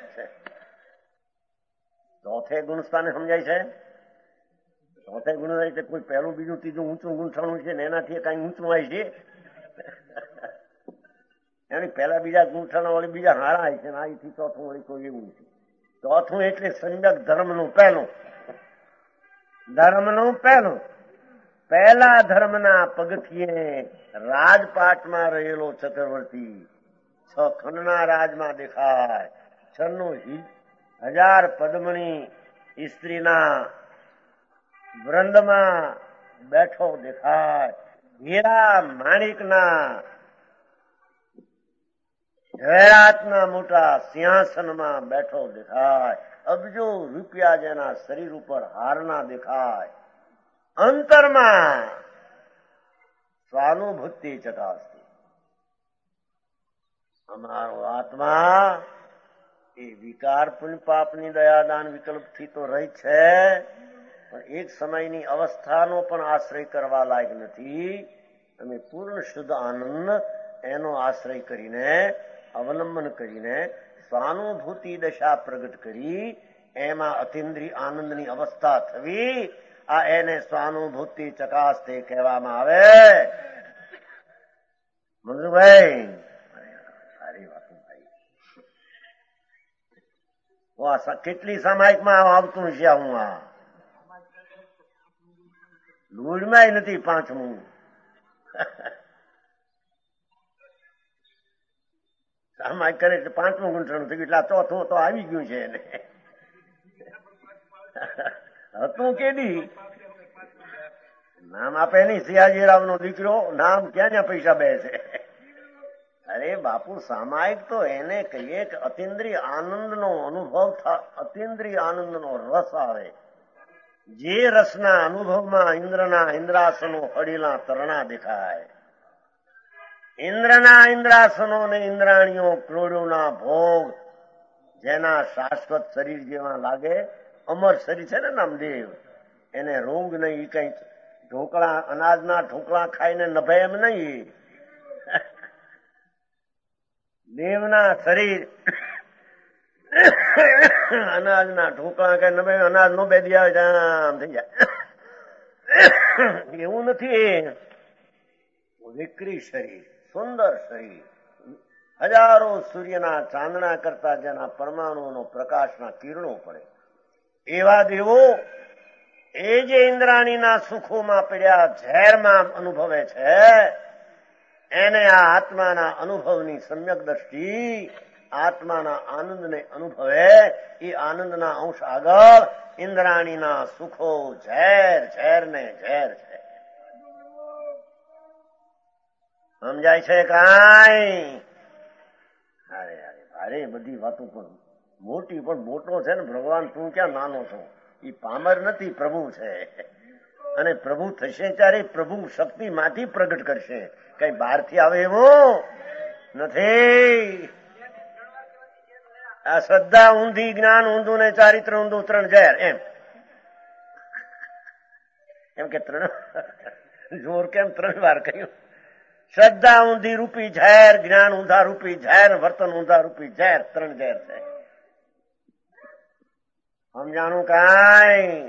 ચોથે ગુણસ્થાને સમજાય છે. ચોથે ગુણ કોઈ પહેલું બીજું ત્રીજું ઊંચું ગુંઠાણું છે ને એનાથી કઈ ઊંચું હોય છે. એની પહેલા બીજા ગુંઠાણા વળી બીજા હારા છે ને અહીંથી ચોથું વળી કોઈ એવું છે. ચોથું એટલે સમ્યક ધર્મનું પહેલું. ધર્મનું પહેલું. પહેલા ધર્મના પગથિયે રાજપાટમાં રહેલો ચક્રવર્તી 6 ખંડના રાજમાં દેખાય. 1000 પદ્મણી સ્ત્રીના વૃંદમાં બેઠો દેખાય. હીરા માણિકના જવેરાતના મોટા સિંહાસનમાં બેઠો દેખાય. અબજો રૂપિયા જેના શરીર ઉપર હારના દેખાય. અંતરમાં સ્વાનુભૂતિ ચકાસતી. અમારો આત્મા એ વિકાર પુણ્ય પાપની દયાદાન વિકલ્પથી તો રહી છે પણ એક સમયની અવસ્થાનો પણ આશ્રય કરવા લાયક નથી. અમે પૂર્ણ શુદ્ધ આનંદ એનો આશ્રય કરીને અવલંબન કરીને સ્વાનુભૂતિ દશા પ્રગટ કરી એમાં અતિન્દ્રિય આનંદની અવસ્થા થવી. આ એને સ્વાનુભૂતિ ચકાસતે કહેવામાં આવે. મંજુભાઈ સારી વાત ભાઈ. કેટલી સામાયિકમાં આવતું છે. હું આ લૂડમાં નથી 5મું. સામાયિક કરે એટલે 5મું ગુંઠાણું થયું એટલે 4થું તો આવી ગયું છે એને. હતું કેદી નામ આપે નહી. સિયાજીરાવ નો દીકરો નામ ક્યાં પૈસા બેસે. અરે બાપુ સામાયિક તો એને કહીએ કે અતિન્દ્રિય આનંદનો અનુભવ અતિન્દ્રિય આનંદનો રસ આવે. જે રસના અનુભવમાં ઇન્દ્રના ઇન્દ્રાસનો હળીલા તરણા દેખાય. ઇન્દ્રના ઇન્દ્રાસનો ને ઇન્દ્રાણીઓ ક્રોડોના ભોગ જેના શાશ્વત શરીર જેવા લાગે. અમર શરીર છે ને નામદેવ. એને રોગ નહીં. કઈ ઢોકળા અનાજના ઢોકળા ખાઈને નભે એમ નહીં. દેવના શરીર અનાજના ઢોકળા કઈ નભે અનાજ નો બેદી આવે આમ થઈ જાય. એવું નથી. વિકરી શરીર સુંદર શરીર હજારો સૂર્યના ચાંદણા કરતા જેના પરમાણુનો પ્રકાશના કિરણો પડે એવા દેવો એ જે ઇન્દ્રાણીના સુખોમાં પડ્યા ઝેરમાં અનુભવે છે એને આ આત્માના અનુભવની સમ્યક દ્રષ્ટિ આત્માના આનંદને અનુભવે. એ આનંદના અંશ આગળ ઇન્દ્રાણીના સુખો ઝેર ઝેર ને ઝેર છે. સમજાય છે કાંઈ? અરે અરે ભારે બધી વાતો પણ મોટી પણ મોટો છે ને ભગવાન. તું ક્યાં નાનો છો? એ પામર નથી, પ્રભુ છે. અને પ્રભુ થશે ત્યારે પ્રભુ શક્તિ માંથી પ્રગટ કરશે. કઈ બહારથી આવે એવું નથી. આ શ્રદ્ધા ઊંધી, જ્ઞાન ઊંધું ને ચારિત્ર ઊંધું 3 ઝેર એમ. એમ કે 3 જોર કેમ 3 વાર કહ્યું? શ્રદ્ધા ઊંધી રૂપી ઝેર, જ્ઞાન ઊંધા રૂપી ઝેર, વર્તન ઊંધા રૂપી ઝેર, 3 ઝેર છે. સમજાણું કાંઈ?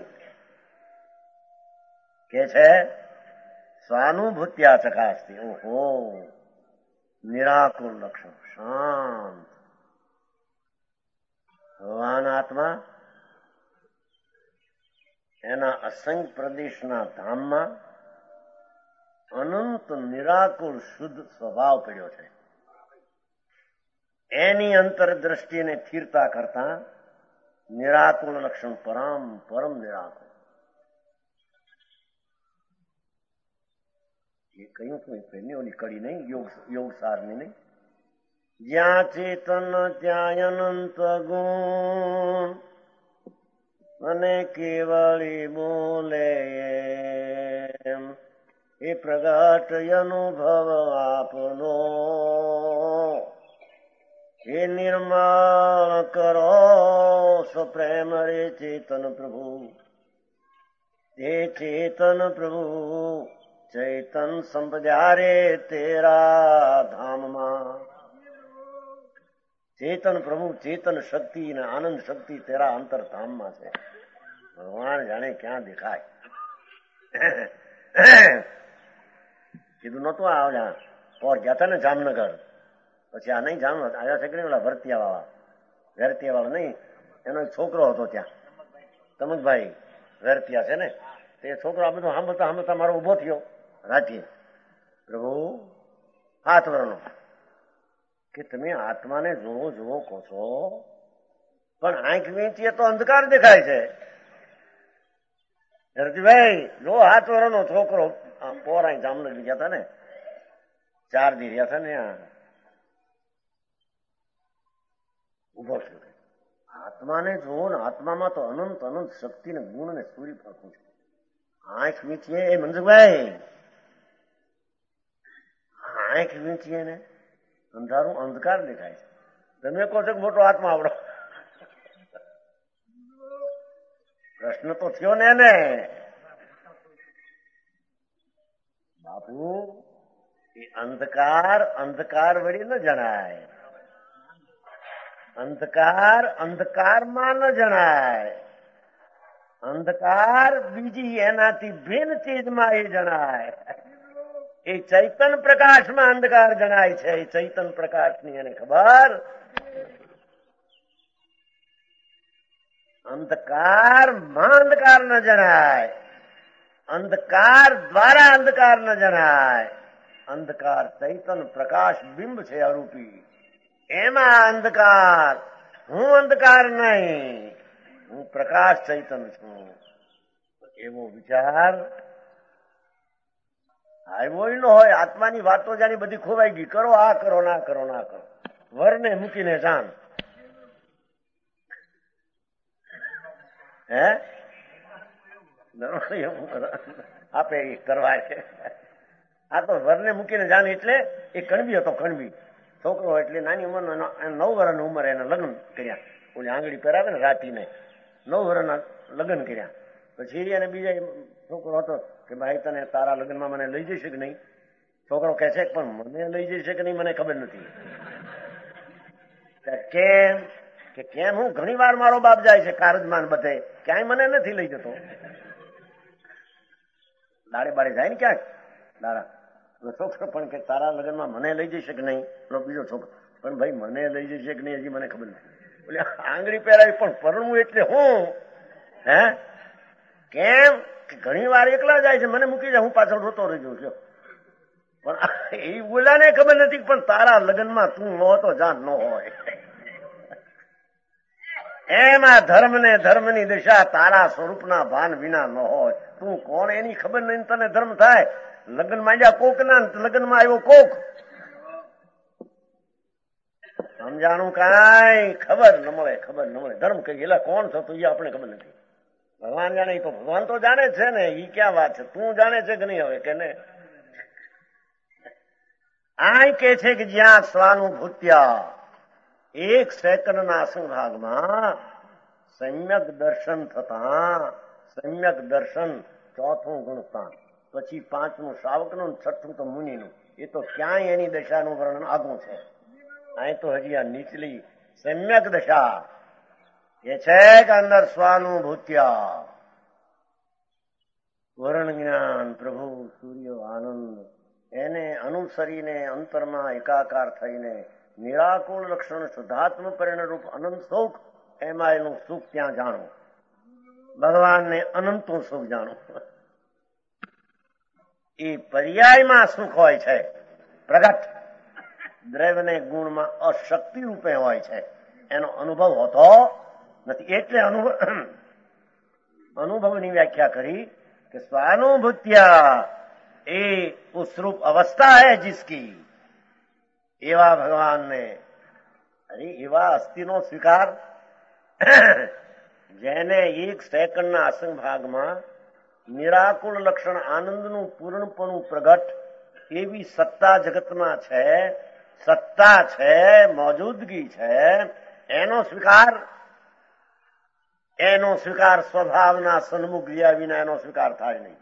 કે છે સ્વાનુભૂત્યા ચકાસ્તી. ઓહો, નિરાકુલ લક્ષણ, શાંત ભગવાન આત્મા એના અસંખ્ય પ્રદેશના ધામમાં અનંત નિરાકુલ શુદ્ધ સ્વભાવ પડ્યો છે. એની અંતરદ્રષ્ટિને સ્થિરતા કરતા નિરાકુલ લક્ષણ પરમ નિરાકુલ. એ કયું પેલી ઓલી કડી નહીં, યોગ સારની નહીં. જ્યાં ચેતન ત્યાં અનંત ગુણ અને કેવળી બોલે એ પ્રગટ અનુભવ આપનો. એ નિર્મળ કરો સ્વપ્રેમ રે ચેતન પ્રભુ. એ ચેતન પ્રભુ ચૈતન સંપદ્યારે તેરા ધામમાં. ચેતન પ્રભુ ચેતન શક્તિ અને આનંદ શક્તિ તેરા અંતરધામમાં છે. ભગવાન જાણે ક્યાં દેખાય. કીધું નતું આવ્યા પોર ગયા હતા ને જામનગર, પછી આ નહીં જામનગર આવ્યા છે કે નહીં, ઓલા ભરતિયા વાળા નહીં, એનો એક છોકરો હતો ત્યાં, તમકભાઈ વેરતિયા છે ને, તે છોકરો આ બધું સાંભળતા મારો ઉભો થયો રાતી. પ્રભુ હાથ વરનો કે તમે આત્માને જોવો કહો છો, પણ આંખ વીંચીએ તો અંધકાર દેખાય છે. રતિભાઈ જો હાથ વરનો છોકરો પોરા જામનગર ગયા હતા ને, 4 દી રહ્યા હતા ને, ઉભો થયો. આત્માને જોવો ને, આત્મામાં તો અનંત અનંત શક્તિ ને ગુણ ને સૂર્ય ફરકું છે. આંખ વીંચીએ એ મનસુખભાઈ, આંખ વીંચીએ ને અંધારું અંધકાર દેખાય છે. તમે કહો છો કે મોટો આત્મા આવડો. પ્રશ્ન તો થયો ને બાપુ. એ અંધકાર વળી ન જણાય. અંધકારમાં ન જણાય. અંધકાર બીજી એનાથી ભિન્ન ચીજમાં એ જણાય. એ ચૈતન પ્રકાશમાં અંધકાર જણાય છે. એ ચૈતન પ્રકાશની એને ખબર. અંધકારમાં અંધકાર ન જણાય. અંધકાર દ્વારા અંધકાર ન જણાય. અંધકાર ચૈતન પ્રકાશ બિંબ છે અરૂપી. એમાં અંધકાર. હું અંધકાર નહીં, હું પ્રકાશ ચૈતન છું. એવો વિચાર આવ્યો ન હોય. આત્માની વાતો જાણી બધી ખોવાઈ ગઈ. કરો આ કરો, ના કરો, ના કરો. વરને મૂકીને જાણ. હે આપે એ કરવા છે. આ તો વરને મૂકીને જાણ એટલે એ કણબી હતો. કણબી છોકરો એટલે નાની ઉંમરનો, 9 વર્ષની ઉંમરે એને લગ્ન કર્યા. ઓલી આંગળી પહેરાવે ને રાતીને, 9 વર્ષના લગ્ન કર્યા. પછી એને બીજા છોકરો હતો કે ભાઈ તને તારા લગ્નમાં મને લઈ જશે કે નહીં? છોકરો કહે છે પણ મને લઈ જશે કે નહીં મને ખબર નથી. કેમ કે કેમ હું ઘણી વાર મારો બાપ જાય છે કારજમાન બધે, ક્યાંય મને નથી લઈ જતો. દાડે બાડે જાય ને ક્યાંક દાડા. છોકરો પણ કે તારા લગ્નમાં મને લઈ જશે કે નહીં? બીજો છોકરો પણ ભાઈ મને લઈ જશે કે નહીં હજી મને ખબર નથી. એટલે આંગળી પહેરાવી પણ પરણવું એટલે હું. હે કેમ કે ઘણી વાર એકલા જાય છે, મને મૂકી જાય, હું પાછળ રોતો રહી જાઉં છું. પણ એ બોલાને ખબર નથી પણ તારા લગ્નમાં તું નહોતો, જાણ ન હોય. એમાં ધર્મ ને ધર્મની દિશા તારા સ્વરૂપના ભાન વિના ન હોય. તું કોણ એની ખબર નહીં, તને ધર્મ થાય. લગ્ન માંડ્યા કોક ના, લગ્નમાં આવ્યો કોક. સમજાણું કાંઈ ખબર ન મળે. ધર્મ કઈ ગયેલા કોણ થતું એ આપણે ખબર નથી. ભગવાન જાણે. તો ભગવાન તો જાણે છે ને, એ ક્યાં વાત છે? તું જાણે છે કે નહીં હવે કે ને? આ કે છે કે જ્યાં સ્વાનુભૂત્યા 1 સેકન્ડના સંભાગમાં સમ્યક દર્શન થતા, સમ્યક દર્શન ચોથું ગુણસ્થાન, પછી પાંચમું શ્રાવકનું, છઠ્ઠું તો મુનિનું. એ તો ક્યાંય એની દશાનું વર્ણન આગું છે. અહીં તો હજી આ નીચલી સમ્યક દશા એ છે કે અંદર સ્વાનુભૂત્યા વર્ણ જ્ઞાન, પ્રભુ, સૂર્ય, આનંદ, એને અનુસરીને અંતરમાં એકાકાર થઈને નિરાકુળ લક્ષણ શુદ્ધાત્મ પરિણરૂપ અનંત સુખ, એમાં એનું સુખ ત્યાં જાણવું. ભગવાનને અનંતનું સુખ જાણવું. એ પર્યાયમાં સુખ હોય છે, પ્રગટ દ્રવ્યને ગુણમાં અશક્તિ રૂપે હોય છે, એનો અનુભવ હોતો નથી. એટલે અનુભવની વ્યાખ્યા કરી कि स्वानुभूत्या ए उस रूप अवस्था है जिसकी, एवा भगवान ने अरे एवा अस्थિનો સ્વીકાર જેને એક સેકન્ડના અસંગ ભાગમાં નિરાકુળ લક્ષણ આનંદનું પૂર્ણપણું પ્રગટ એવી સત્તા જગતમાં છે, સત્તા છે, મોજૂદગી છે, એનો સ્વીકાર સ્વભાવના સન્મુખ ગયા વિના એનો સ્વીકાર થાય નહીં.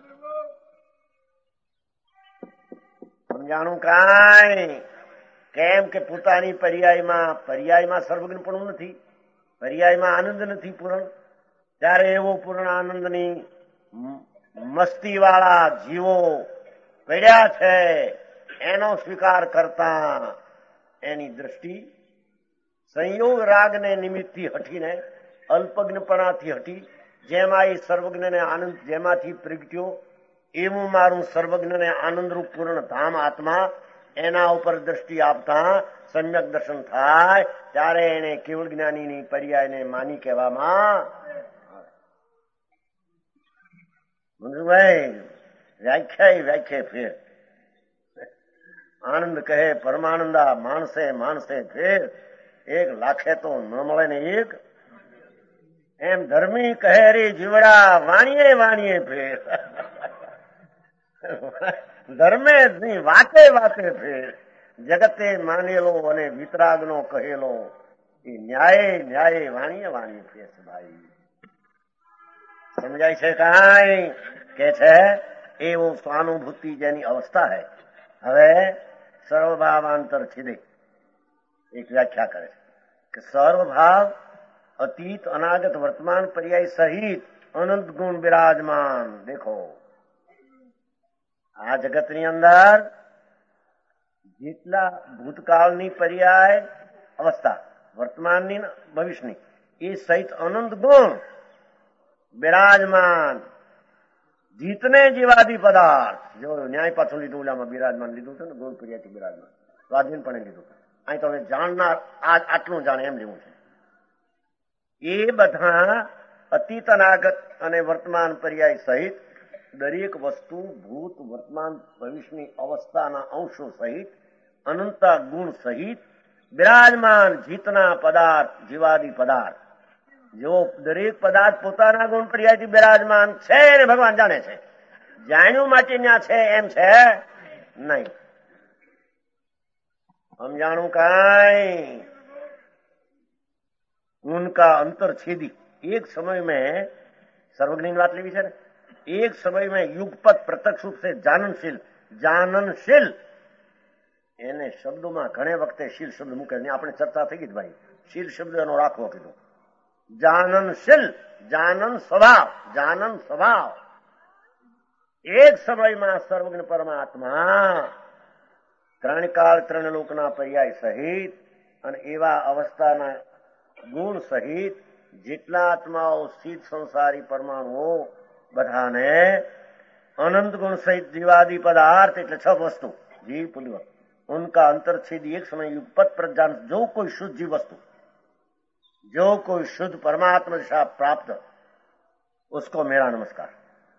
સમજાણું કાંઈ? કેમ કે પોતાની પર્યાયમાં સર્વજ્ઞપણું નથી, પર્યાયમાં આનંદ નથી પૂર્ણ. ત્યારે એવો પૂર્ણ આનંદની મસ્તીવાળા જીવો પડ્યા છે, એનો સ્વીકાર કરતા એની દ્રષ્ટિ સંયોગ રાગને નિમિત્તથી હટીને, અલ્પજ્ઞપણાથી હટી, જેમાં એ સર્વજ્ઞને આનંદ જેમાંથી પ્રગટ્યો એવું મારું સર્વજ્ઞને આનંદરૂપ પૂર્ણ ધામ આત્મા, એના ઉપર દ્રષ્ટિ આપતા સમ્યક દર્શન થાય. ત્યારે એને કેવળ જ્ઞાનીની પર્યાયને માની કહેવામાં. મંજુભાઈ વ્યાખ્યા ફેર. આનંદ કહે પરમાનંદા, માણસે ફેર, એક લાખે તો ન મળે ને એક. એમ ધર્મી કહે રે જીવડા, વાણીએ ફેર. ધર્મે ની વાતે ફેર. જગતે માનેલો અને વિતરાગનો કહેલો એ ન્યાયે વાણીએ ફેર. ભાઈ સમજાય છે કાંઈ? કે છે એવો સ્વાનુભૂતિ જેની અવસ્થા હૈ. હવે સર્વભાવાંતર છિદે એક વ્યાખ્યા કરે છે કે સર્વભાવ અતીત, અનાગત, વર્તમાન, પર્યાય સહિત અનંત ગુણ બિરાજમાન. દેખો આ જગતની અંદર જેટલા ભૂતકાળની પર્યાય અવસ્થા, વર્તમાનની, ભવિષ્યની, એ સહિત અનંત ગુણ બિરાજમાન. જીતને જીવાદી પદાર્થ, જો ન્યાય પાછું લીધું, ઓલામાં બિરાજમાન લીધું છે ને, ગુણ પર્યાયથી બિરાજમાન, સ્વાધીન પણ લીધું. અહીં તો હવે જાણનાર આટલું જાણે એમ લેવું છે. એ બધા અતીત, અનાગત અને વર્તમાન પર્યાય સહિત દરેક વસ્તુ ભૂત, વર્તમાન, ભવિષ્યની અવસ્થાના અંશો સહિત અનંતા ગુણ સહિત બિરાજમાન જીતના પદાર્થ, જીવાદી પદાર્થ. જો દરેક પદાર્થ પોતાના ગુણ પર્યાયથી બિરાજમાન છે એને ભગવાન જાણે છે. જાણ્યું માટે ત્યાં છે એમ છે નહીં. સમજાણું કાંઈ? उनका अंतर छेदी. एक समय में सर्वज्ञ बात लेवी है, एक समय में युगपत प्रत्यक्ष रूप से जाननशील એને શબ્દોમાં ઘણે વખતે શીલ શબ્દ મૂકે. આપણે ચર્ચા થઈ ગઈ ભાઈ, શીલ શબ્દ એનો રાખવો કીધું. जाननशील, जानन स्वभाव. એક સમયમાં સર્વજ્ઞ પરમાત્મા ત્રણ કાળ, ત્રણ લોકના પર્યાય સહિત અને એવા અવસ્થાના ગુણ સહિત જેટલા આત્માઓ સિદ્ધ સંસારી પરમાણુઓ બધાને અનંત ગુણ સહિત જીવાદી પદાર્થ એટલે 6 વસ્તુ जीव पूर्वक उनका अंतरछेदी एक समय युगपत प्रज्ञान जो कोई शुद्ध जीव वस्तु, जो कोई शुद्ध परमात्मा दिशा प्राप्त, उसको मेरा नमस्कार,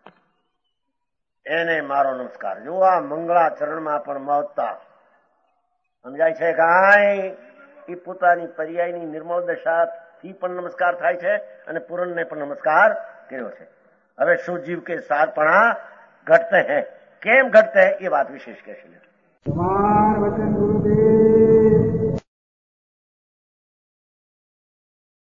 એને મારો નમસ્કાર. જો આ મંગળાચરણમાં પણ મહત્તા સમજાય છે કાંઈ? એ પોતાની પર્યાયની નિર્મળ દશાથી પણ નમસ્કાર થાય છે અને પૂરણને પણ નમસ્કાર કર્યો છે. હવે શું જીવ કે સારપણા ઘટતે હૈ, કેમ ઘટતે હૈ, એ વાત વિશેષ કહેશે. તમાર વચન ગુરુદેવ